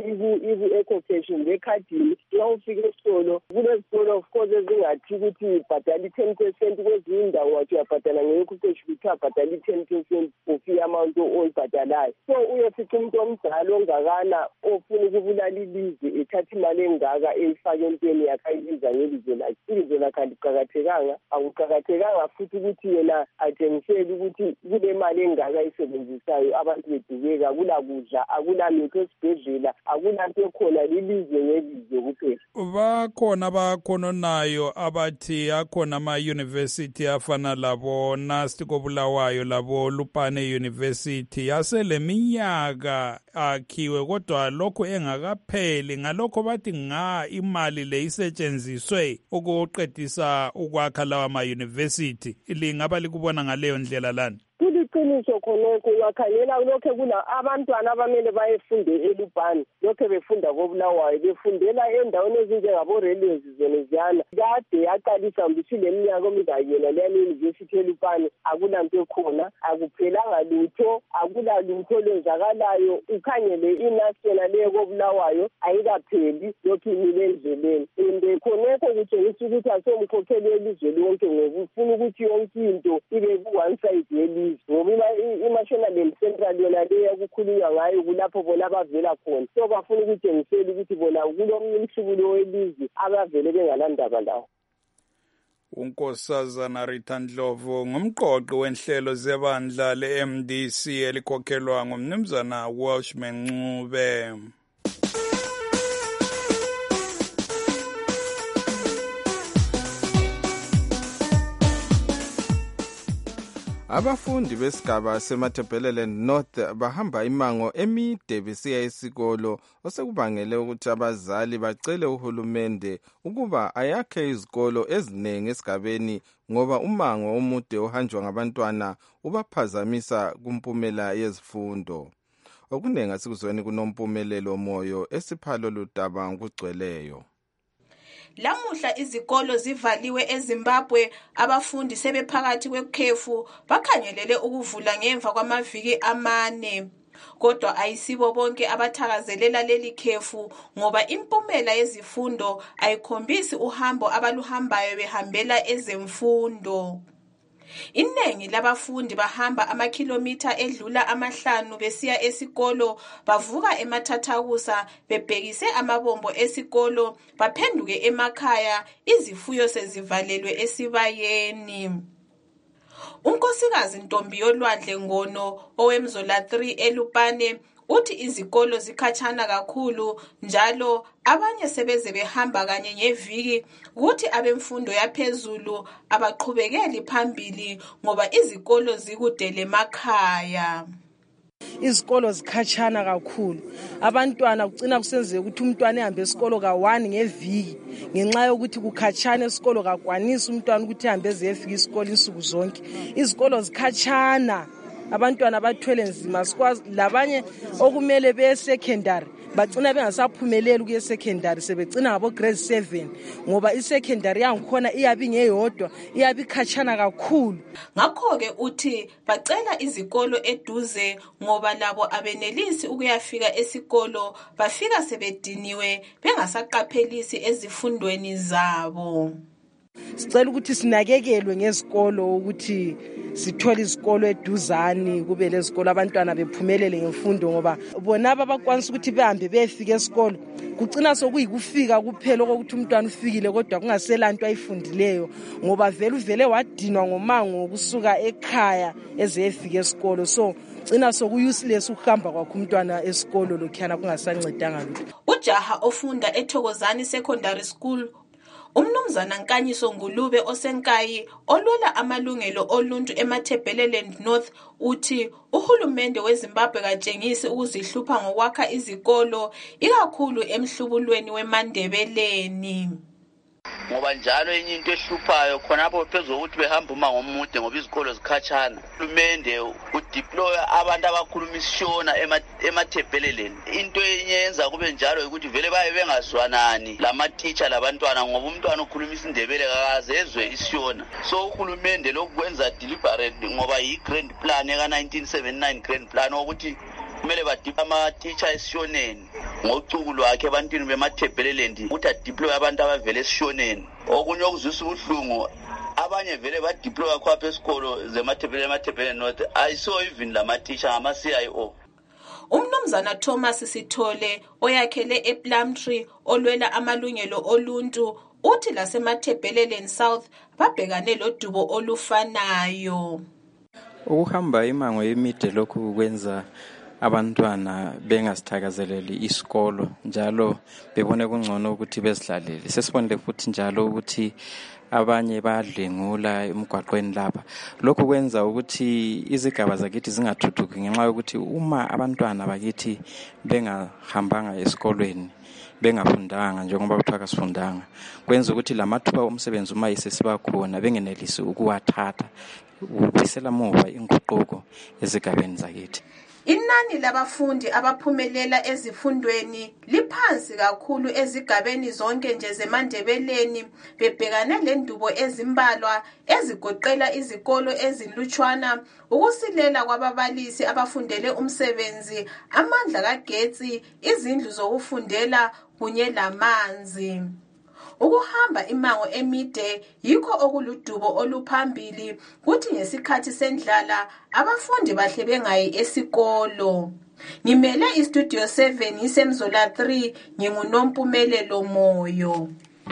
iku-ecocash ngekhadini nxa ufika esitolo kulezitolo of course ezingathi ukuthi ibhadala i-ten percent kwezinye indawo wathi uyabhadala nge-ecocash ukuthi abhadala i-ten percent ufi amount oyibhadalayo so uyofica umuntu omdala ongakana ofuna ukubulala ilizwe ethatha imali engaka eyifake entweni yakhe ayibiza ngelizwe lakhe ilizwe lakhe aliqakathekanga akuqakathekanga futhi ukuthi yena atshengisele ukuthi kule mali engaka ayisebenzisayo abantu bedubeka akula kudla akula mithi esibhedlela akula nto ekhona lilizwe ngelizwe kuphela. Bakhona bakhononayo abathi akhona ama-university afana labo Nasti koBulawayo labo Lupane University yasele minyaka akhiwe kodwa lokho engakapheli ngalokho bathi nga imali le isetshenziswe ukuqedisa ukwakha lawa ama-university lingaba likubona ngaleyo ndlela lana. Kuliqiniso khonokho ungakhangela lokho kuna abantwana abamele bayefunde eLupane lokho befunda koBulawayo befundela endaweni ezinjengabo-railways zoneziyana kade yaqalisa mbisile eminyaka omingayena leyani university eLupane akula nto ekhona akuphelanga lutho akula lutho lwenzakalayo ukhangele inational leyo koBulawayo ayikapheli lokhu imile endleleni and khonokho kutshengisa ukuthi asomkhokheli welizwe lonke ngoba ufuna ukuthi yonke into ibe ku-one side yelizwe ngoba i-national and central yona leyo kukhulunywa ngayo kulapho bona abavela khona so bafuna ukutshengisela ukuthi bona kulomnye umhlubulo welizwe abavele bengalandaba lawo. uNkosazana Rita Ndlovu ngumqoqi wenhlelo zebandla le-M D C elikhokhelwa ngumnumzana Welshman Ncube. Abafundi besigaba seMatabeleland North bahamba imango emide besiya esikolo osekubangele ukuthi abazali bacele uhulumende ukuba ayakhe izikolo eziningi esigabeni ngoba umango omude ohanjwa ngabantwana ubaphazamisa kumpumela yezifundo. Okunengi asikuzweni kunompumelelo moyo esiphalo ludaba ngokugcweleyo. Lamuhla izikolo zivaliwe eZimbabwe abafundi sebephakathi kwekhefu bakhangelele ukuvula ngemva kwamaviki amane kodwa ayisibo bonke abathakazelela leli khefu ngoba impumela yezifundo ayikhombisi uhambo abaluhambayo behambela ezemfundo. Inengi labafundi bahamba amakhilomitha edlula amahlanu besiya esikolo bavuka emathathakusa bebhekise amabombo esikolo baphenduke emakhaya izifuyo sezivalelwe esibayeni. Unkosikazi Ntombi yolwandle Ngono owemzola three eLupane uthi izikolo zikhatshana kakhulu njalo abanye sebeze behamba kanye ngeviki ukuthi abemfundo yaphezulu abaqhubekeli phambili ngoba izikolo zikudele emakhaya. Izikolo zikhatshana kakhulu abantwana kucina kusenzeka ukuthi umntwana ehambe esikolo ka-one ngeviki ngenxa yokuthi kukhatshana esikolo kakwanisa umntwana ukuthi ehambe ezefika isikolo insuku zonke. Izikolo zikhatshana abantwana bathwele nzima sikwazi labanye okumele beye secondary bacina bengasaphumeleli kuye secondary sebecina ngabo grade seven ngoba i-secondary yangikhona iyabi ngeyodwa iyabi khatshana kakhulu. Ngakho-ke uthi bacela izikolo eduze ngoba labo abenelisi ukuyafika esikolo bafika sebediniwe bengasaqaphelisi ezifundweni zabo. Sicela ukuthi sinakekelwe ngezikolo ukuthi sithole izikolo eduzani kube lezikolo abantwana bephumelele ngemfundo ngoba bona abakwanisa ukuthi behambe befika esikolo kucina sokuyikufika kuphela ukuthi umntwana ufikile kodwa kungaselanto ayifundileyo ngoba vele uvele wadinwa ngomango ukusuka ekhaya ezefika esikolo so gcina soku-useless ukuhamba kwakho umntwana esikolo lokhuyana kungasancedanga lutho. Ujaha ofunda eThokozani Secondary School uMnumzana Nkanyiso Ngulube osenkayi olwela amalungelo oluntu eMatabeleland North uthi uhulumende weZimbabwe katshengisi ukuzihlupha ngokwakha izikolo ikakhulu emhlubulweni weMandebeleni. Ngoba njalo enye into ehluphayo khonapho phezulu ukuthi behamba uma ngomude ngoba izikolo zikhatshana. Uhulumende udeploya abantu abakhuluma isishona eMatabeleland. Into eyenza kube njalo ukuthi vele baye bengazwanani lama-teacher labantwana ngoba umntwana ukhuluma isindebele kakazezwe isishona. So uhulumende lokwenza deliberate ngoba yi-grand plan eka nineteen seventy-nine grand plan ukuthi kumele badipha ama-teacher esishoneni ngocuku lwakhe ebantwini beMatabeleland ukuthi adeploye abantu abavele esishoneni. Okunye okuzwisa ubuhlungu abanye vele badeploya khapha esikolo zeMatabeleland North ayiso even lama-teacher ngama-C I O. Umnumzana Thomas Sithole oyakhele ePlumtree olwela amalungelo oluntu uthi laseMatabeleland South babhekane lodubo olufanayo. Ukuhamba imango emide lokhu kwenza abantwana bengasithakazeleli isikolo njalo bebone kungcono ukuthi bezidlalele. Sesibonile futhi njalo ukuthi abanye bayadlengula emgwaqweni lapha. Lokhu kwenza ukuthi izigaba zakithi zingathuthuki ngenxa yokuthi uma abantwana bakithi bengahambanga esikolweni bengafundanga njengoba kuthiwa kasifundanga kwenza ukuthi lamathuba omsebenzi uma isesiba khona bengenelisi ukuwathatha ubisela muva inguquko ezigabeni zakithi. Inani labafundi abaphumelela ezifundweni liphansi kakhulu ezigabeni zonke nje zeMandebeleni bebhekane lendubo ezimbalwa ezigoqela izikolo ezinlutshwana, ukusilela kwababalisi abafundele umsebenzi, amandla kagetsi, izindlu zokufundela kunye lamanzi. Ukuhamba imango emide yikho okuludubo oluphambili kuthi ngesikhathi sendlala abafundi bahle bengayi esikolo. Ngimele iStudio seven isemzola three nginguNompumelelo Moyo.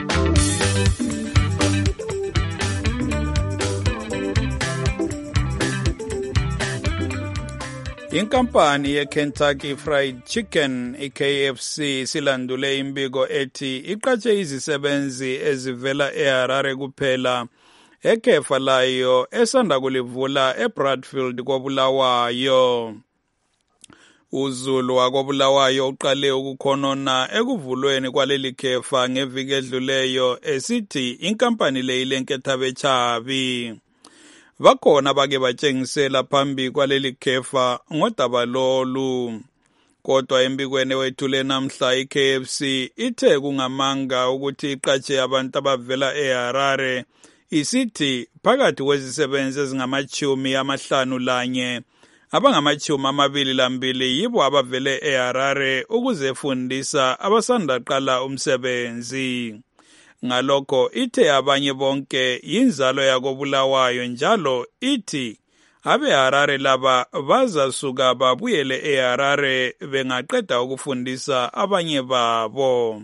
Inkampani ye-Kentucky Fried Chicken, i-K F C, silandule imbiko ethi iqatshe izisebenzi ezivela eHarare kuphela ekhefa layo esanda kulivula eBradfield koBulawayo. UZulu wakoBulawayo uqale ukukhonona ekuvulweni kwaleli khefa ngeviki edluleyo esithi inkampani le ilenketha bechabi. Bakhona bake batshengisela phambi kwaleli khefa ngodaba lolu. Kodwa embikweni wethule namhla i-K F C ithe kungamanga ukuthi iqatshe abantu abavela eHarare isithi phakathi kwezisebenzi ezingamachumi amahlanu lanye abangamachumi amabili lambili yibo abavele eHarare ukuzefundisa abasandaqala umsebenzi. Ngalokho ithe abanye bonke yinzalo yakoBulawayo njalo ithi abeHarare laba bazasuka babuyele eHarare bengaqeda ukufundisa abanye babo.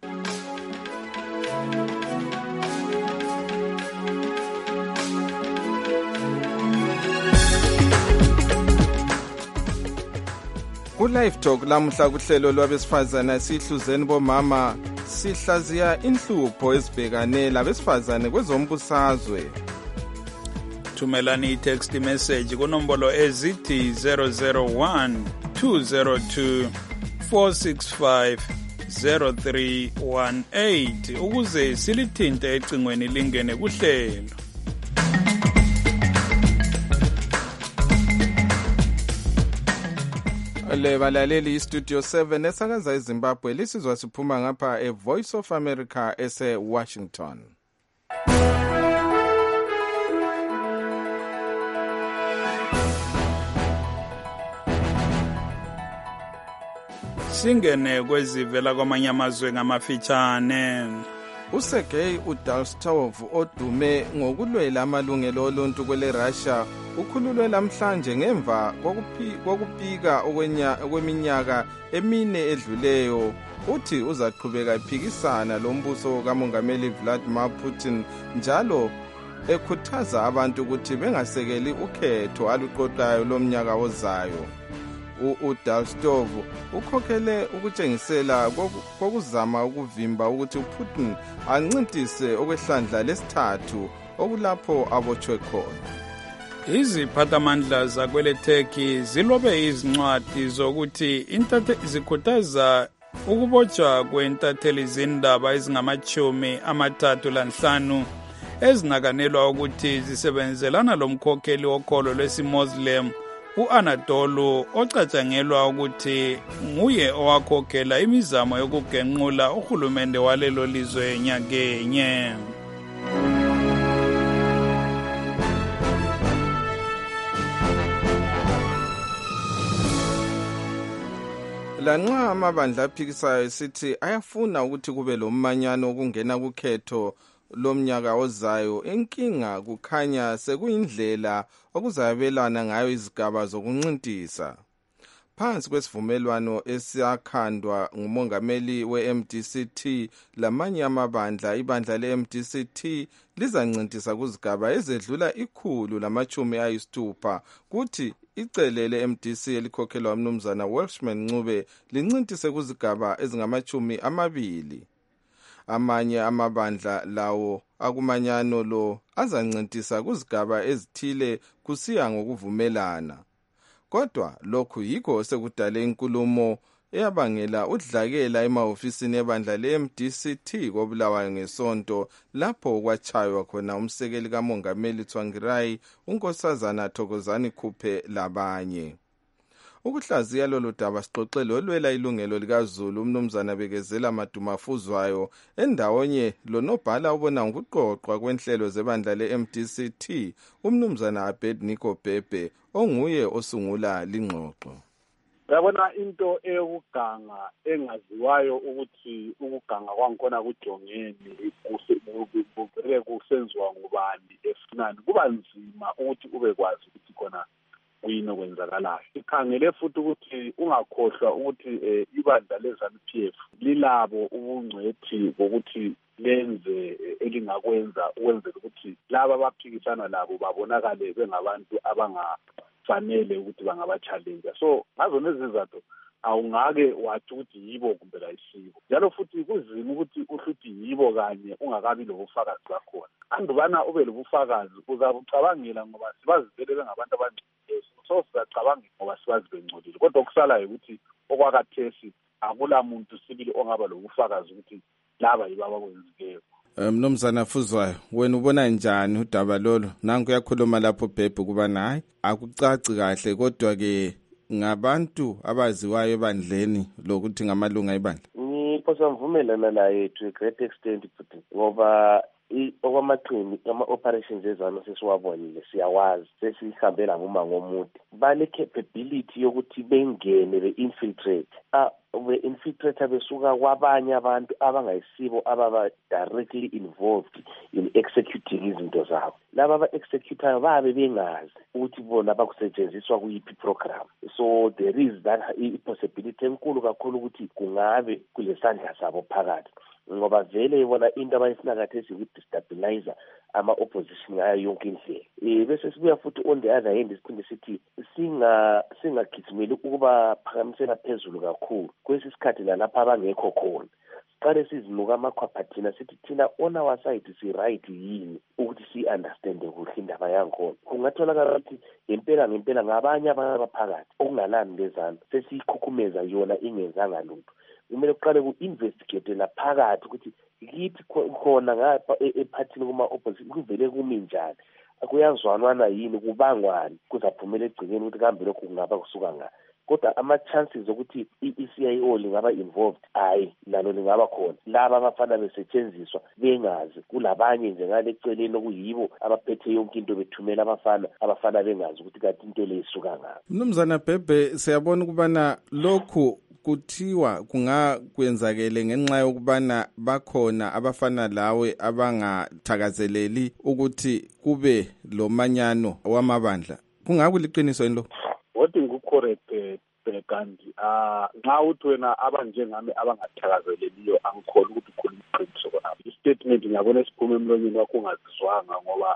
Ku-Live Talk lamuhla kuhlelo lwabesifazana sihluzeni bomama sihlaziya inhlupho ezibhekane labesifazane kwezombusazwe. Thumelani i-text message kunombolo ezithi zero zero one two zero two four six five zero three one eight ukuze silithinte ecingweni lingene kuhlelo. Le balaleli iStudio seven esakaza eZimbabwe lisizwa siphuma ngapha eVoice of America ese Washington. Singene kwezivela kwamanye amazwe ngamafitshane. uSergey Udalstov odume ngokulwela amalungelo oluntu kwele Russia ukhululwe namhlanje ngemva kokupika okweminyaka emine edluleyo. Uthi uzaqhubeka ephikisana lombuso kamongameli Vladimir Putin njalo ekhuthaza abantu ukuthi bengasekeli ukhetho aluqoqayo lomnyaka ozayo. U-Udalstov ukhokhele ukutshengisela kokuzama ukuvimba ukuthi uPutin ancintise okwehlandla lesithathu okulapho abotshwe khona. Iziphathamandla zakwele Turkey zilobe izincwadi zokuthi zikhuthaza ukubotshwa kwentatheli zindaba ezingamachumi amathathu lanhlanu ezinakanelwa ukuthi zisebenzelana lomkhokheli wokholo lwesiMuslim u-Anadolu ocatshangelwa ukuthi nguye owakhokhela imizamo yokugenqula uhulumende walelo lizwe nyakenye. Lanxa amabandla aphikisayo esithi ayafuna ukuthi kube lomanyano okungena kukhetho lomnyaka ozayo, inkinga kukhanya sekuyindlela okuzabelana ngayo izigaba zokuncintisa. Phansi kwesivumelwano esiyakhandwa ngumongameli we-M D C T lamanye amabandla, ibandla le-M D C T lizancintisa kuzigaba ezedlula ikhulu lamachumi ayisithupha, kuthi icele le-M D C elikhokhelwa umnumzana Welshman Ncube lincintise kuzigaba ezingamachumi amabili. Amanye amabandla lawo akumanyano lo azancintisa kuzigaba ezithile kusiya ngokuvumelana. Kodwa lokhu yikho sekudale inkulumo eyabangela udlakela emahofisini ebandla le-M D C T koBulawayo ngesonto, lapho kwachaywa khona umsekeli kamongameli Tsvangirai, unkosazana Thokozani Khuphe labanye. Ukuhlaziya lolu daba sixoxele olwela ilungelo likaZulu umnumzana Bekezela Madumafuzwayo endawonye lonobhala ubona ngokuqoqwa kwenhlelo zebandla le-M D C T umnumzana Abednego Bhebhe onguye osungula lingxoxo. Yabona into eyokuganga engaziwayo ukuthi ukuganga kwankona kujongeni kuvele kusenziwa ngubani efunani, kuba nzima ukuthi ube kwazi ukuthi khona kuyini okwenzakalayo. Ikhangele futhi ukuthi ungakhohlwa ukuthi ibandla le-ZANU P F lilabo ubungcwethi bokuthi lenze elingakwenza ukwenzela ukuthi laba abaphikisana labo babonakale bengabantu abangafanele ukuthi bangaba-challenja. So ngazo nezizathu awungake wathi ukuthi yibo kumbe ayisibo. Njalo futhi kuzima ukuthi uhluthi yibo kanye ungakabi lobufakazi bakhona. Andubana ube lobufakazi uzabucabangela ngoba sibazizele bengabantu abangcwele. So sizacabangela ngoba sibazi bengcolile. Kodwa okusalayo ukuthi okwakathesi akula muntu sibili ongaba lobufakazi ukuthi laba yibo abakwenzileyo. Mnumzana Fuzwayo, wena ubona njani udaba lolo? Nanku uyakhuluma lapho Bhebhe kubana hayi akucaci kahle, kodwa ke ngabantu abaziwayo ebandleni lokuthi ngamalunga ebandla. Ngiphosa mvumelana naye to a great extent futhi ngoba okwamaqini ama-operations ezano sesiwabonile, siyawazi, sesihambela ngumango omude. Bane-capability yokuthi bengene be-infiltrate. Ah, be-infiltrate besuka kwabanye abantu abangayisibo ababa directly involved in executing izinto zabo. Laba aba-executayo babe bengazi ukuthi bona bakusetshenziswa kuyiphi program. So there is that i-possibility enkulu kakhulu ukuthi kungabe kulesandla sabo phakathi. Ngoba vele bona into abayifuna kathesi ukudestabilizer ama-opposition ngayo yonke indlela. Eh bese sibuya futhi on the other hand siphinde sithi singa singagijimeli ukuba phakamisela phezulu kakhulu kwesi sikhathi la lapha abangekho khona. Siqale sizinuka amakhwaphathina sithi thina on our side si right yini ukuthi si understand kuhle indaba yankhona. Kungatholakala ukuthi impela ngempela ngabanye abaphakathi okungalani lezana sesikhukkumeza yona ingenzanga lutho. Kumele uqale ku-investigate laphakathi ukuthi yithi khona ngapha ephathini kuma-opposition kuvele kumi njani, kuyazwanwana yini, kubangwani, kuzaphumela egcikeni ukuthi kambe lokhu kungaba kusuka ngani. Kodwa ama-chances ukuthi i-E C I O lingaba involved hayi nalo lingaba khona. Laba abafana besetshenziswa bengazi, kulabanye nje ngale eceleni okuyibo abaphethe yonke into bethumela abafana abafana bengazi ukuthi kanti into le isuka ngaphi. Mnumzana Bhebhe, siyabona ukubana lokhu kuthiwa kungakwenzakele ngenxa yokubana bakhona abafana lawe abangathakazeleli ukuthi kube lo manyano wamabandla. Kungakuliqiniso yini lo? Wathi ngucorrect kanti ah nxa uthi wena abanjengami abangathakazeleliyo angikholwa ukuthi khona iqiniso khona. statement ngiyabona esiphuma emlonyeni wakho ungazizwanga ngoba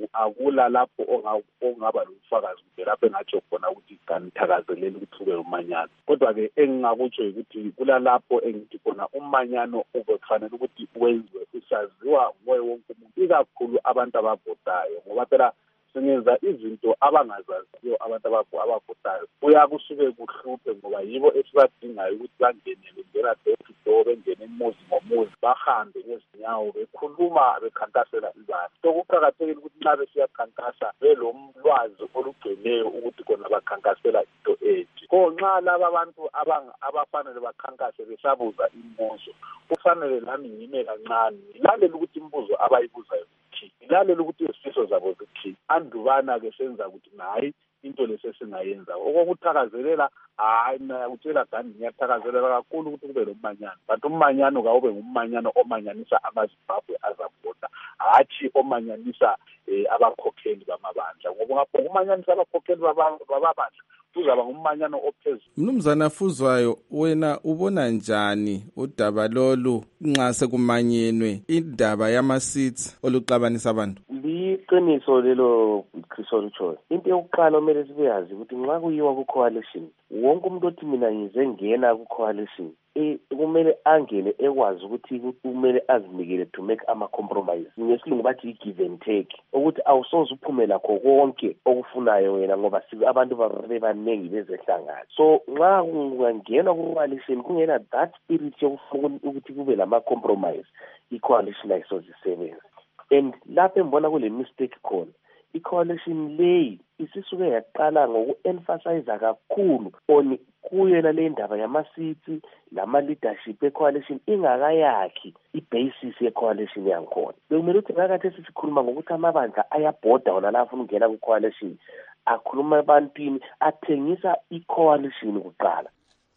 akula lapho ongaba lomfakazi nje lapho engatsho khona ukuthi kanithakazeleli ukuthi kube umanyano. Kodwa-ke engingakutsho ukuthi kula lapho engithi khona umanyano ubefanele ukuthi wenziwe usaziwa nguye wonke umuntu, ikakhulu abantu abavotayo, ngoba phela singenza izinto abangazaziyo abantu abavotayo kuyakusuke kuhluphe ngoba yibo esibadingayo ukuthi bangenele ngena door to door, bengene umuzi ngomuzi, bahambe ngezinyawo bekhuluma bekhankasela izandla. So kuqakathekile ukuthi nxa besiyakhankasa belolwazi olugcweleyo ukuthi kona bakhankasela into ethi. Ko nxa laba abantu abafanele bakhankase besabuza imibuzo, kufanele nami ngime kancane ngilalele ukuthi imibuzo abayibuzayo ngilalele ukuthi izifiso zabo zithi andubana-ke senza ukuthi hayi into lesesingayenza okokuthakazelela. Hayi ngiyakutshela Gandhi, ngiyathakazelela kakhulu ukuthi kube nomanyano, but umanyano kawube ngumanyano omanyanisa amaZimbabwe azavota, hatshi omanyanisa abakhokheli bamabandla, ngoba ngapho umanyanisa abakhokheli bababandla kuzaba ngumanyano ophezulu. Mnumzana Fuzwayo, wena ubona njani udaba lolu nxa sekumanyenwe indaba yama-seats oluxabanisa abantu? Liqiniso lelo Chris Oluchoyo. Into yokuqala omele sibeyazi ukuthi nxa kuyiwa ku-coalition, wonke umuntu othi mina ngize ngena ku-coalition kumele angene ekwazi ukuthi kumele azinikele to make ama-compromise. Ngesilungu bathi i-give and take, ukuthi awusoze uphumela kho konke okufunayo wena ngoba abantu babe baningi bezehlangana. So nxa kungangenwa ku-coalition kungena that spirit yokufuna ukuthi kube lama-compromise, i-coalition ayisoze isebenze. And lapho ngibona kule mistake khona, i-coalition leyi isisuke yaqala ngoku-emphasize kakhulu on kuyena le ndaba yama-seats lama-leadership e-coalition ingakayakhi i-basis ye-coalition yankhona. Bekumele ukuthi ngakade sisikhuluma ngokuthi amabandla ayabhoda wona la afuna ukungena ku-coalition, akhuluma ebantwini, athengisa i-coalition kuqala.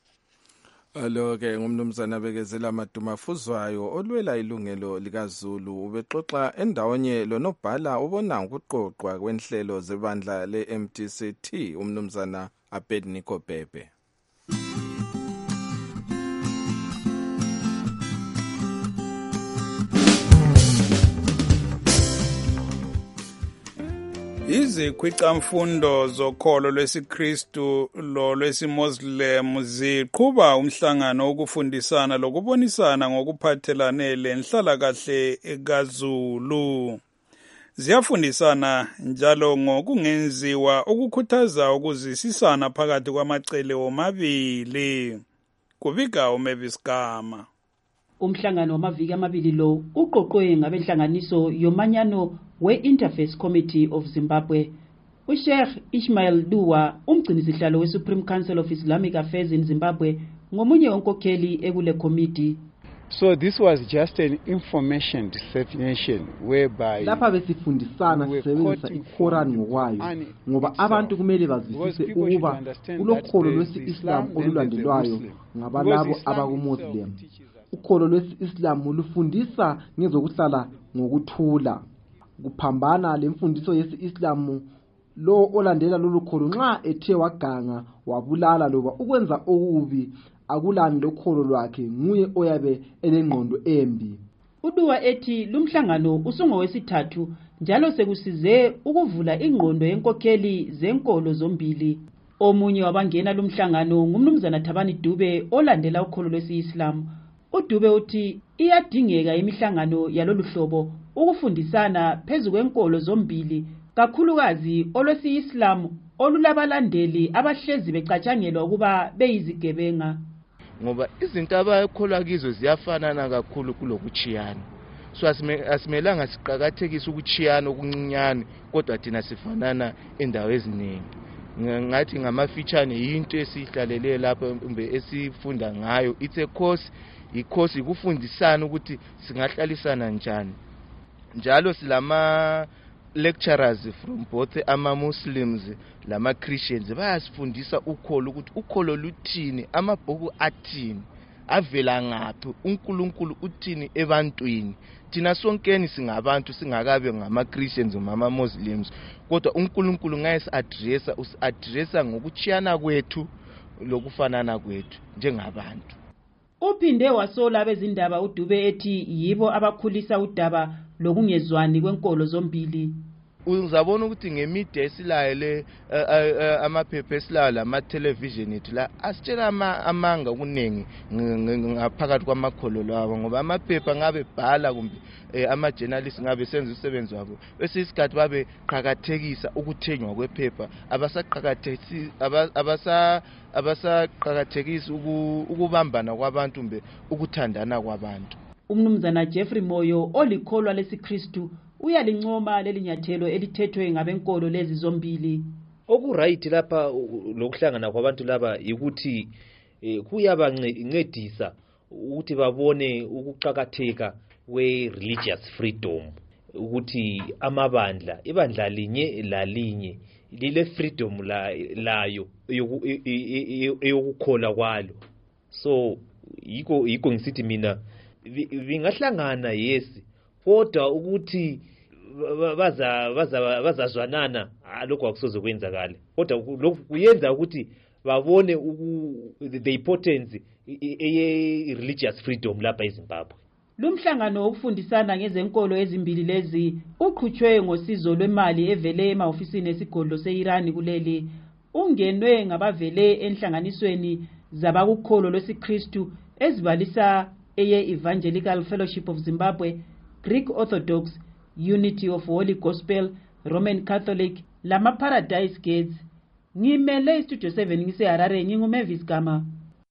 Alo-ke ngumnumzana Bekezela Maduma Fuzwayo olwela ilungelo likaZulu, ubexoxa endawonye lonobhala ubona ukuqoqwa kwenhlelo zebandla le-M D C T umnumzana Abednego Bhebhe. Izikhwicamfundo zokholo lwesiKristu lo lwesiMuslim ziqhuba umhlangano wokufundisana lokubonisana ngokuphathelane lenhlalakahle kaZulu. Ziyafundisana njalo ngokungenziwa ukukhuthaza ukuzwisisana phakathi kwamacele omabili. Kubika uMavis Gama. Umhlangano wamaviki amabili lo uqoqwe ngabenhlanganiso yomanyano we-Interface Committee of Zimbabwe. USheikh Ismail Duwa, umgcinisihlalo we-Supreme Council of Islamic Affairs in Zimbabwe, ngomunye onkokheli ekule committee. So this was just an information dissemination whereby lapha besifundisana sisebenzisa iQuran ngokwayo ngoba abantu kumele bazwisise ukuba kulokholo lwesi-Islam olulandelwayo ngabalabo abakumuslim. Ukholo lwesi-Islam lufundisa ngezokuhlala ngokuthula, kuphambana lemfundiso yesi-Islam. Lo olandela lolu kholo nxa ethe waganga wabulala loba ukwenza okubi akulani lokholo lwakhe nguye oyabe elengqondo embi. Uduwa ethi lumhlangano usungowesithathu njalo sekusize ukuvula ingqondo yenkokheli zenkolo zombili. Omunye wabangena lumhlangano ngumnumzana Thabani Dube olandela ukholo lwesi-Islam. uDube uthi iyadingeka imihlangano yalolu hlobo ukufundisana phezu kwenkolo zombili, kakhulukazi olwesi-Islam olulabalandeli abahlezi becatshangelwa ukuba beyizigebenga. Ngoba izinto abakholwa kizo ziyafanana kakhulu kulokuchiyana. So asimelanga siqakathekise ukuchiyana okuncinyane, kodwa thina sifanana endawo eziningi. Ngathi ngamafitshane yinto esihlalele lapha kumbe esifunda ngayo. It's a course, i-course ikufundisana ukuthi singahlalisana njani. Njalo silama lecturers from both ama-Muslims lama-Christians bayasifundisa ukholo ukuthi ukholo luthini, amabhuku athini, avela ngaphi, uNkulunkulu uthini ebantwini. Thina sonkeni singabantu singakabe ngama-Christians noma ama-Muslims, kodwa uNkulunkulu ngayesi-addressa usi-addressa ngokuchiyana kwethu lokufanana kwethu njengabantu. Uphinde wasola abezindaba uDube ethi yibo abakhulisa udaba lokungezwani kwenkolo zombili. Uzabona ukuthi ngemedia esilayo le amaphepha esilayo lama-television ethu la asitshela amanga okuningi ngaphakathi kwamakhololo abo ngoba amaphepha ngabe bhala kumbe ama-journalist ngabe senza umsebenzi wabo bese isikhathi babe qhakathekisa ukuthenywa kwephepha abasaqhakathekisi abasa abasaqhakathekisa ukubambana kwabantu mbe ukuthandana kwabantu. Umnumzana Jeffrey Moyo olikholwa lesiKristu uyalincoma lelinyathelo elithethwe ngabenkolo lezi zombili. Okuright lapha lokuhlangana kwabantu laba ukuthi kuyabancedisa ukuthi babone ukuqhakatheka we-religious freedom, ukuthi amabandla ibandla linye lalinye lile freedom layo eyokukholwa kwalo. So yiko yiko ngisithi mina bingahlangana yesi kodwa ukuthi baza baza bazazwanana lokho akusoze kwenzakala kodwa lokhu kuyenza ukuthi babone the importance eye religious freedom lapha eZimbabwe. Lumhlangano wokufundisana ngezenkolo ezimbili lezi uqhutshwe ngosizo lwemali evele emahofisini esigodlo seIran kuleli ungenwe ngabavele enhlanganisweni zabakukholo lwesiKristu ezibalisa eye Evangelical Fellowship of Zimbabwe, Greek Orthodox, Unity of Holy Gospel, Roman Catholic, lama Paradise Gates. Ngimele Studio seven ngise Harare nginguMavis Gama.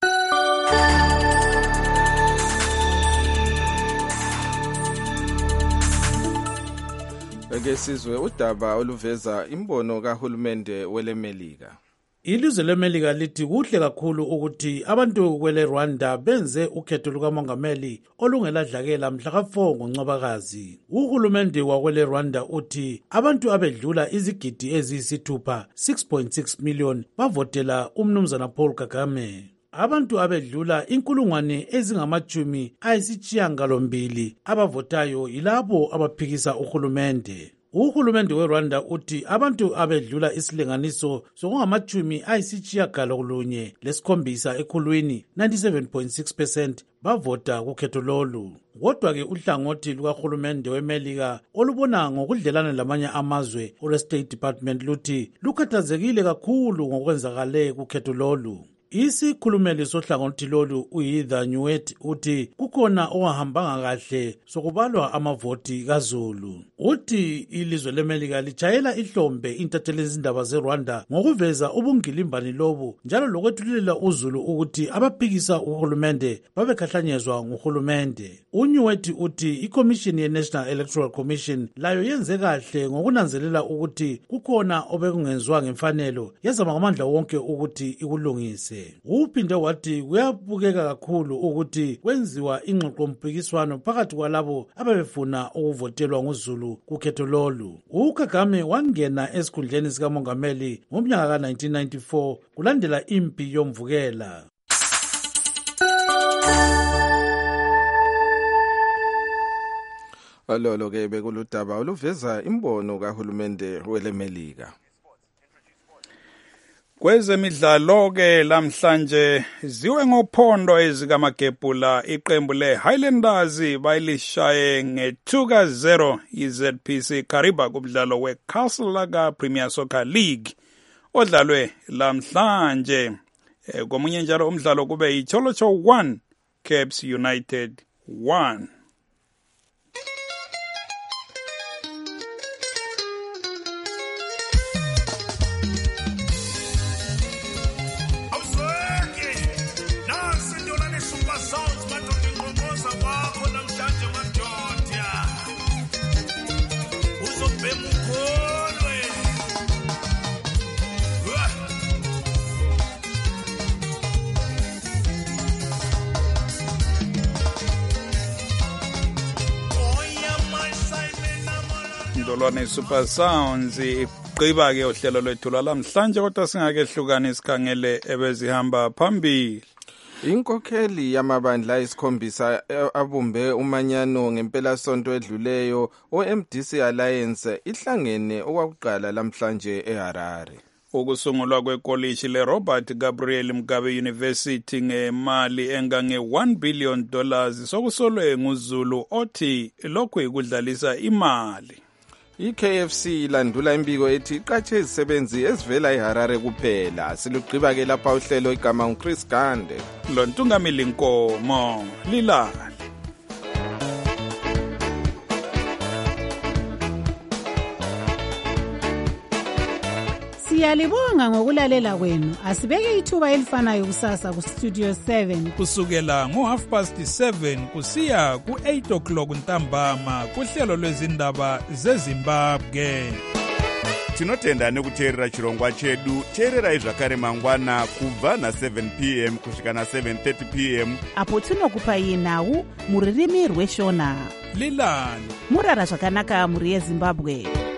Ake sizwe udaba oluveza imbono kahulumende welemelika. Ilizwe leMelika lithi kuhle kakhulu ukuthi abantu kwele Rwanda benze ukhetho lukamongameli olungeladlakela mhla ka four ngoNcwabakazi. Uhulumende wakwele Rwanda uthi abantu abedlula izigidi eziyisithupha six point six million bavotela umnumzana Paul Kagame. Abantu abedlula inkulungwane ezingamachumi ayisishiyagalombili abavotayo yilabo abaphikisa uhulumende. Uhulumende weRwanda uthi abantu abedlula isilinganiso sokungamachumi ayisitshiyagalolunye lesikhombisa ekhulwini ninety-seven point six percent bavota kukhetho lolu. Kodwa-ke uhlangothi lukahulumende weMelika olubona ngokudlelana lamanye amazwe olwe-State Department luthi lukhathazekile kakhulu ngokwenzakale kukhetho lolu. Isikhulumeli sohlangothi lolu uHeather Nauert uthi kukhona owahambanga kahle sokubalwa amavoti kaZulu. Uthi ilizwe leMelika lijayela ihlombe intatheli izindaba zeRwanda ngokuveza ubungilimbani lobu njalo lokwethulela uZulu ukuthi abaphikisa uhulumende babekhahlanyezwa nguhulumende. uNauert uthi iCommission ye-National Electoral Commission layo yenze kahle ngokunanzelela ukuthi kukhona obekungenziwa ngemfanelo yazama ngamandla wonke ukuthi ikulungise. Uphinde wathi kuyabukeka kakhulu ukuthi kwenziwa ingxoxo mpikiswano phakathi kwalabo ababefuna ukuvotelwa nguZulu kukhetho lolu. uKagame wangena esikhundleni sikamongameli ngomnyaka ka nineteen ninety-four kulandela impi yomvukela. Alolo ke bekuludaba oluveza imbono kahulumende welemelika. Kwezemidlalo-ke lamhlanje ziwe ngophondo ezikamagebhula iqembu le-Highlanders bayilishaye nge-two ka zero i-Z P C Kariba kumdlalo we-Castle ka-Premier Soccer League odlalwe lamhlanje. E, komunye njalo umdlalo kube iCholocho one Caps United one. Ndolwane Super Sounds iqhiba ke uhlelo lwethu lamhlanje kodwa singake hlukana isikhangele ebezihamba phambili. Inkokheli yamabandla isikhombisa abumbe umanyano ngempela sonto edluleyo o-M D C Alliance ihlangene okwakuqala lamhlanje eHarare. Ukusungulwa kwekolishi le-Robert Gabriel Mugabe University ngemali engange one billion dollars sokusolwe nguZulu othi lokhu ikudlalisa imali. I-K F C ilandula imbiko ethi iqatshe izisebenzi ezivela eHarare kuphela. Silugqiba ke lapha uhlelo igama uChris Gande. Lo ntungamili Nkomo Lilali. Siyalibonga ngokulalela kwenu. Asibeke ithuba elifanayo kusasa ku Studio seven kusukela ngo half past seven kusiya ku eight o'clock ntambama kuhlelo lwezindaba zeZimbabwe. Tinotenda nekuteerera chirongwa chedu. Teererai zvakare mangwana kubva na seven p m kusvika na seven thirty p m apo tinokupai nhau muririmi rweshona. Lilani murara zvakanaka muri yeZimbabwe.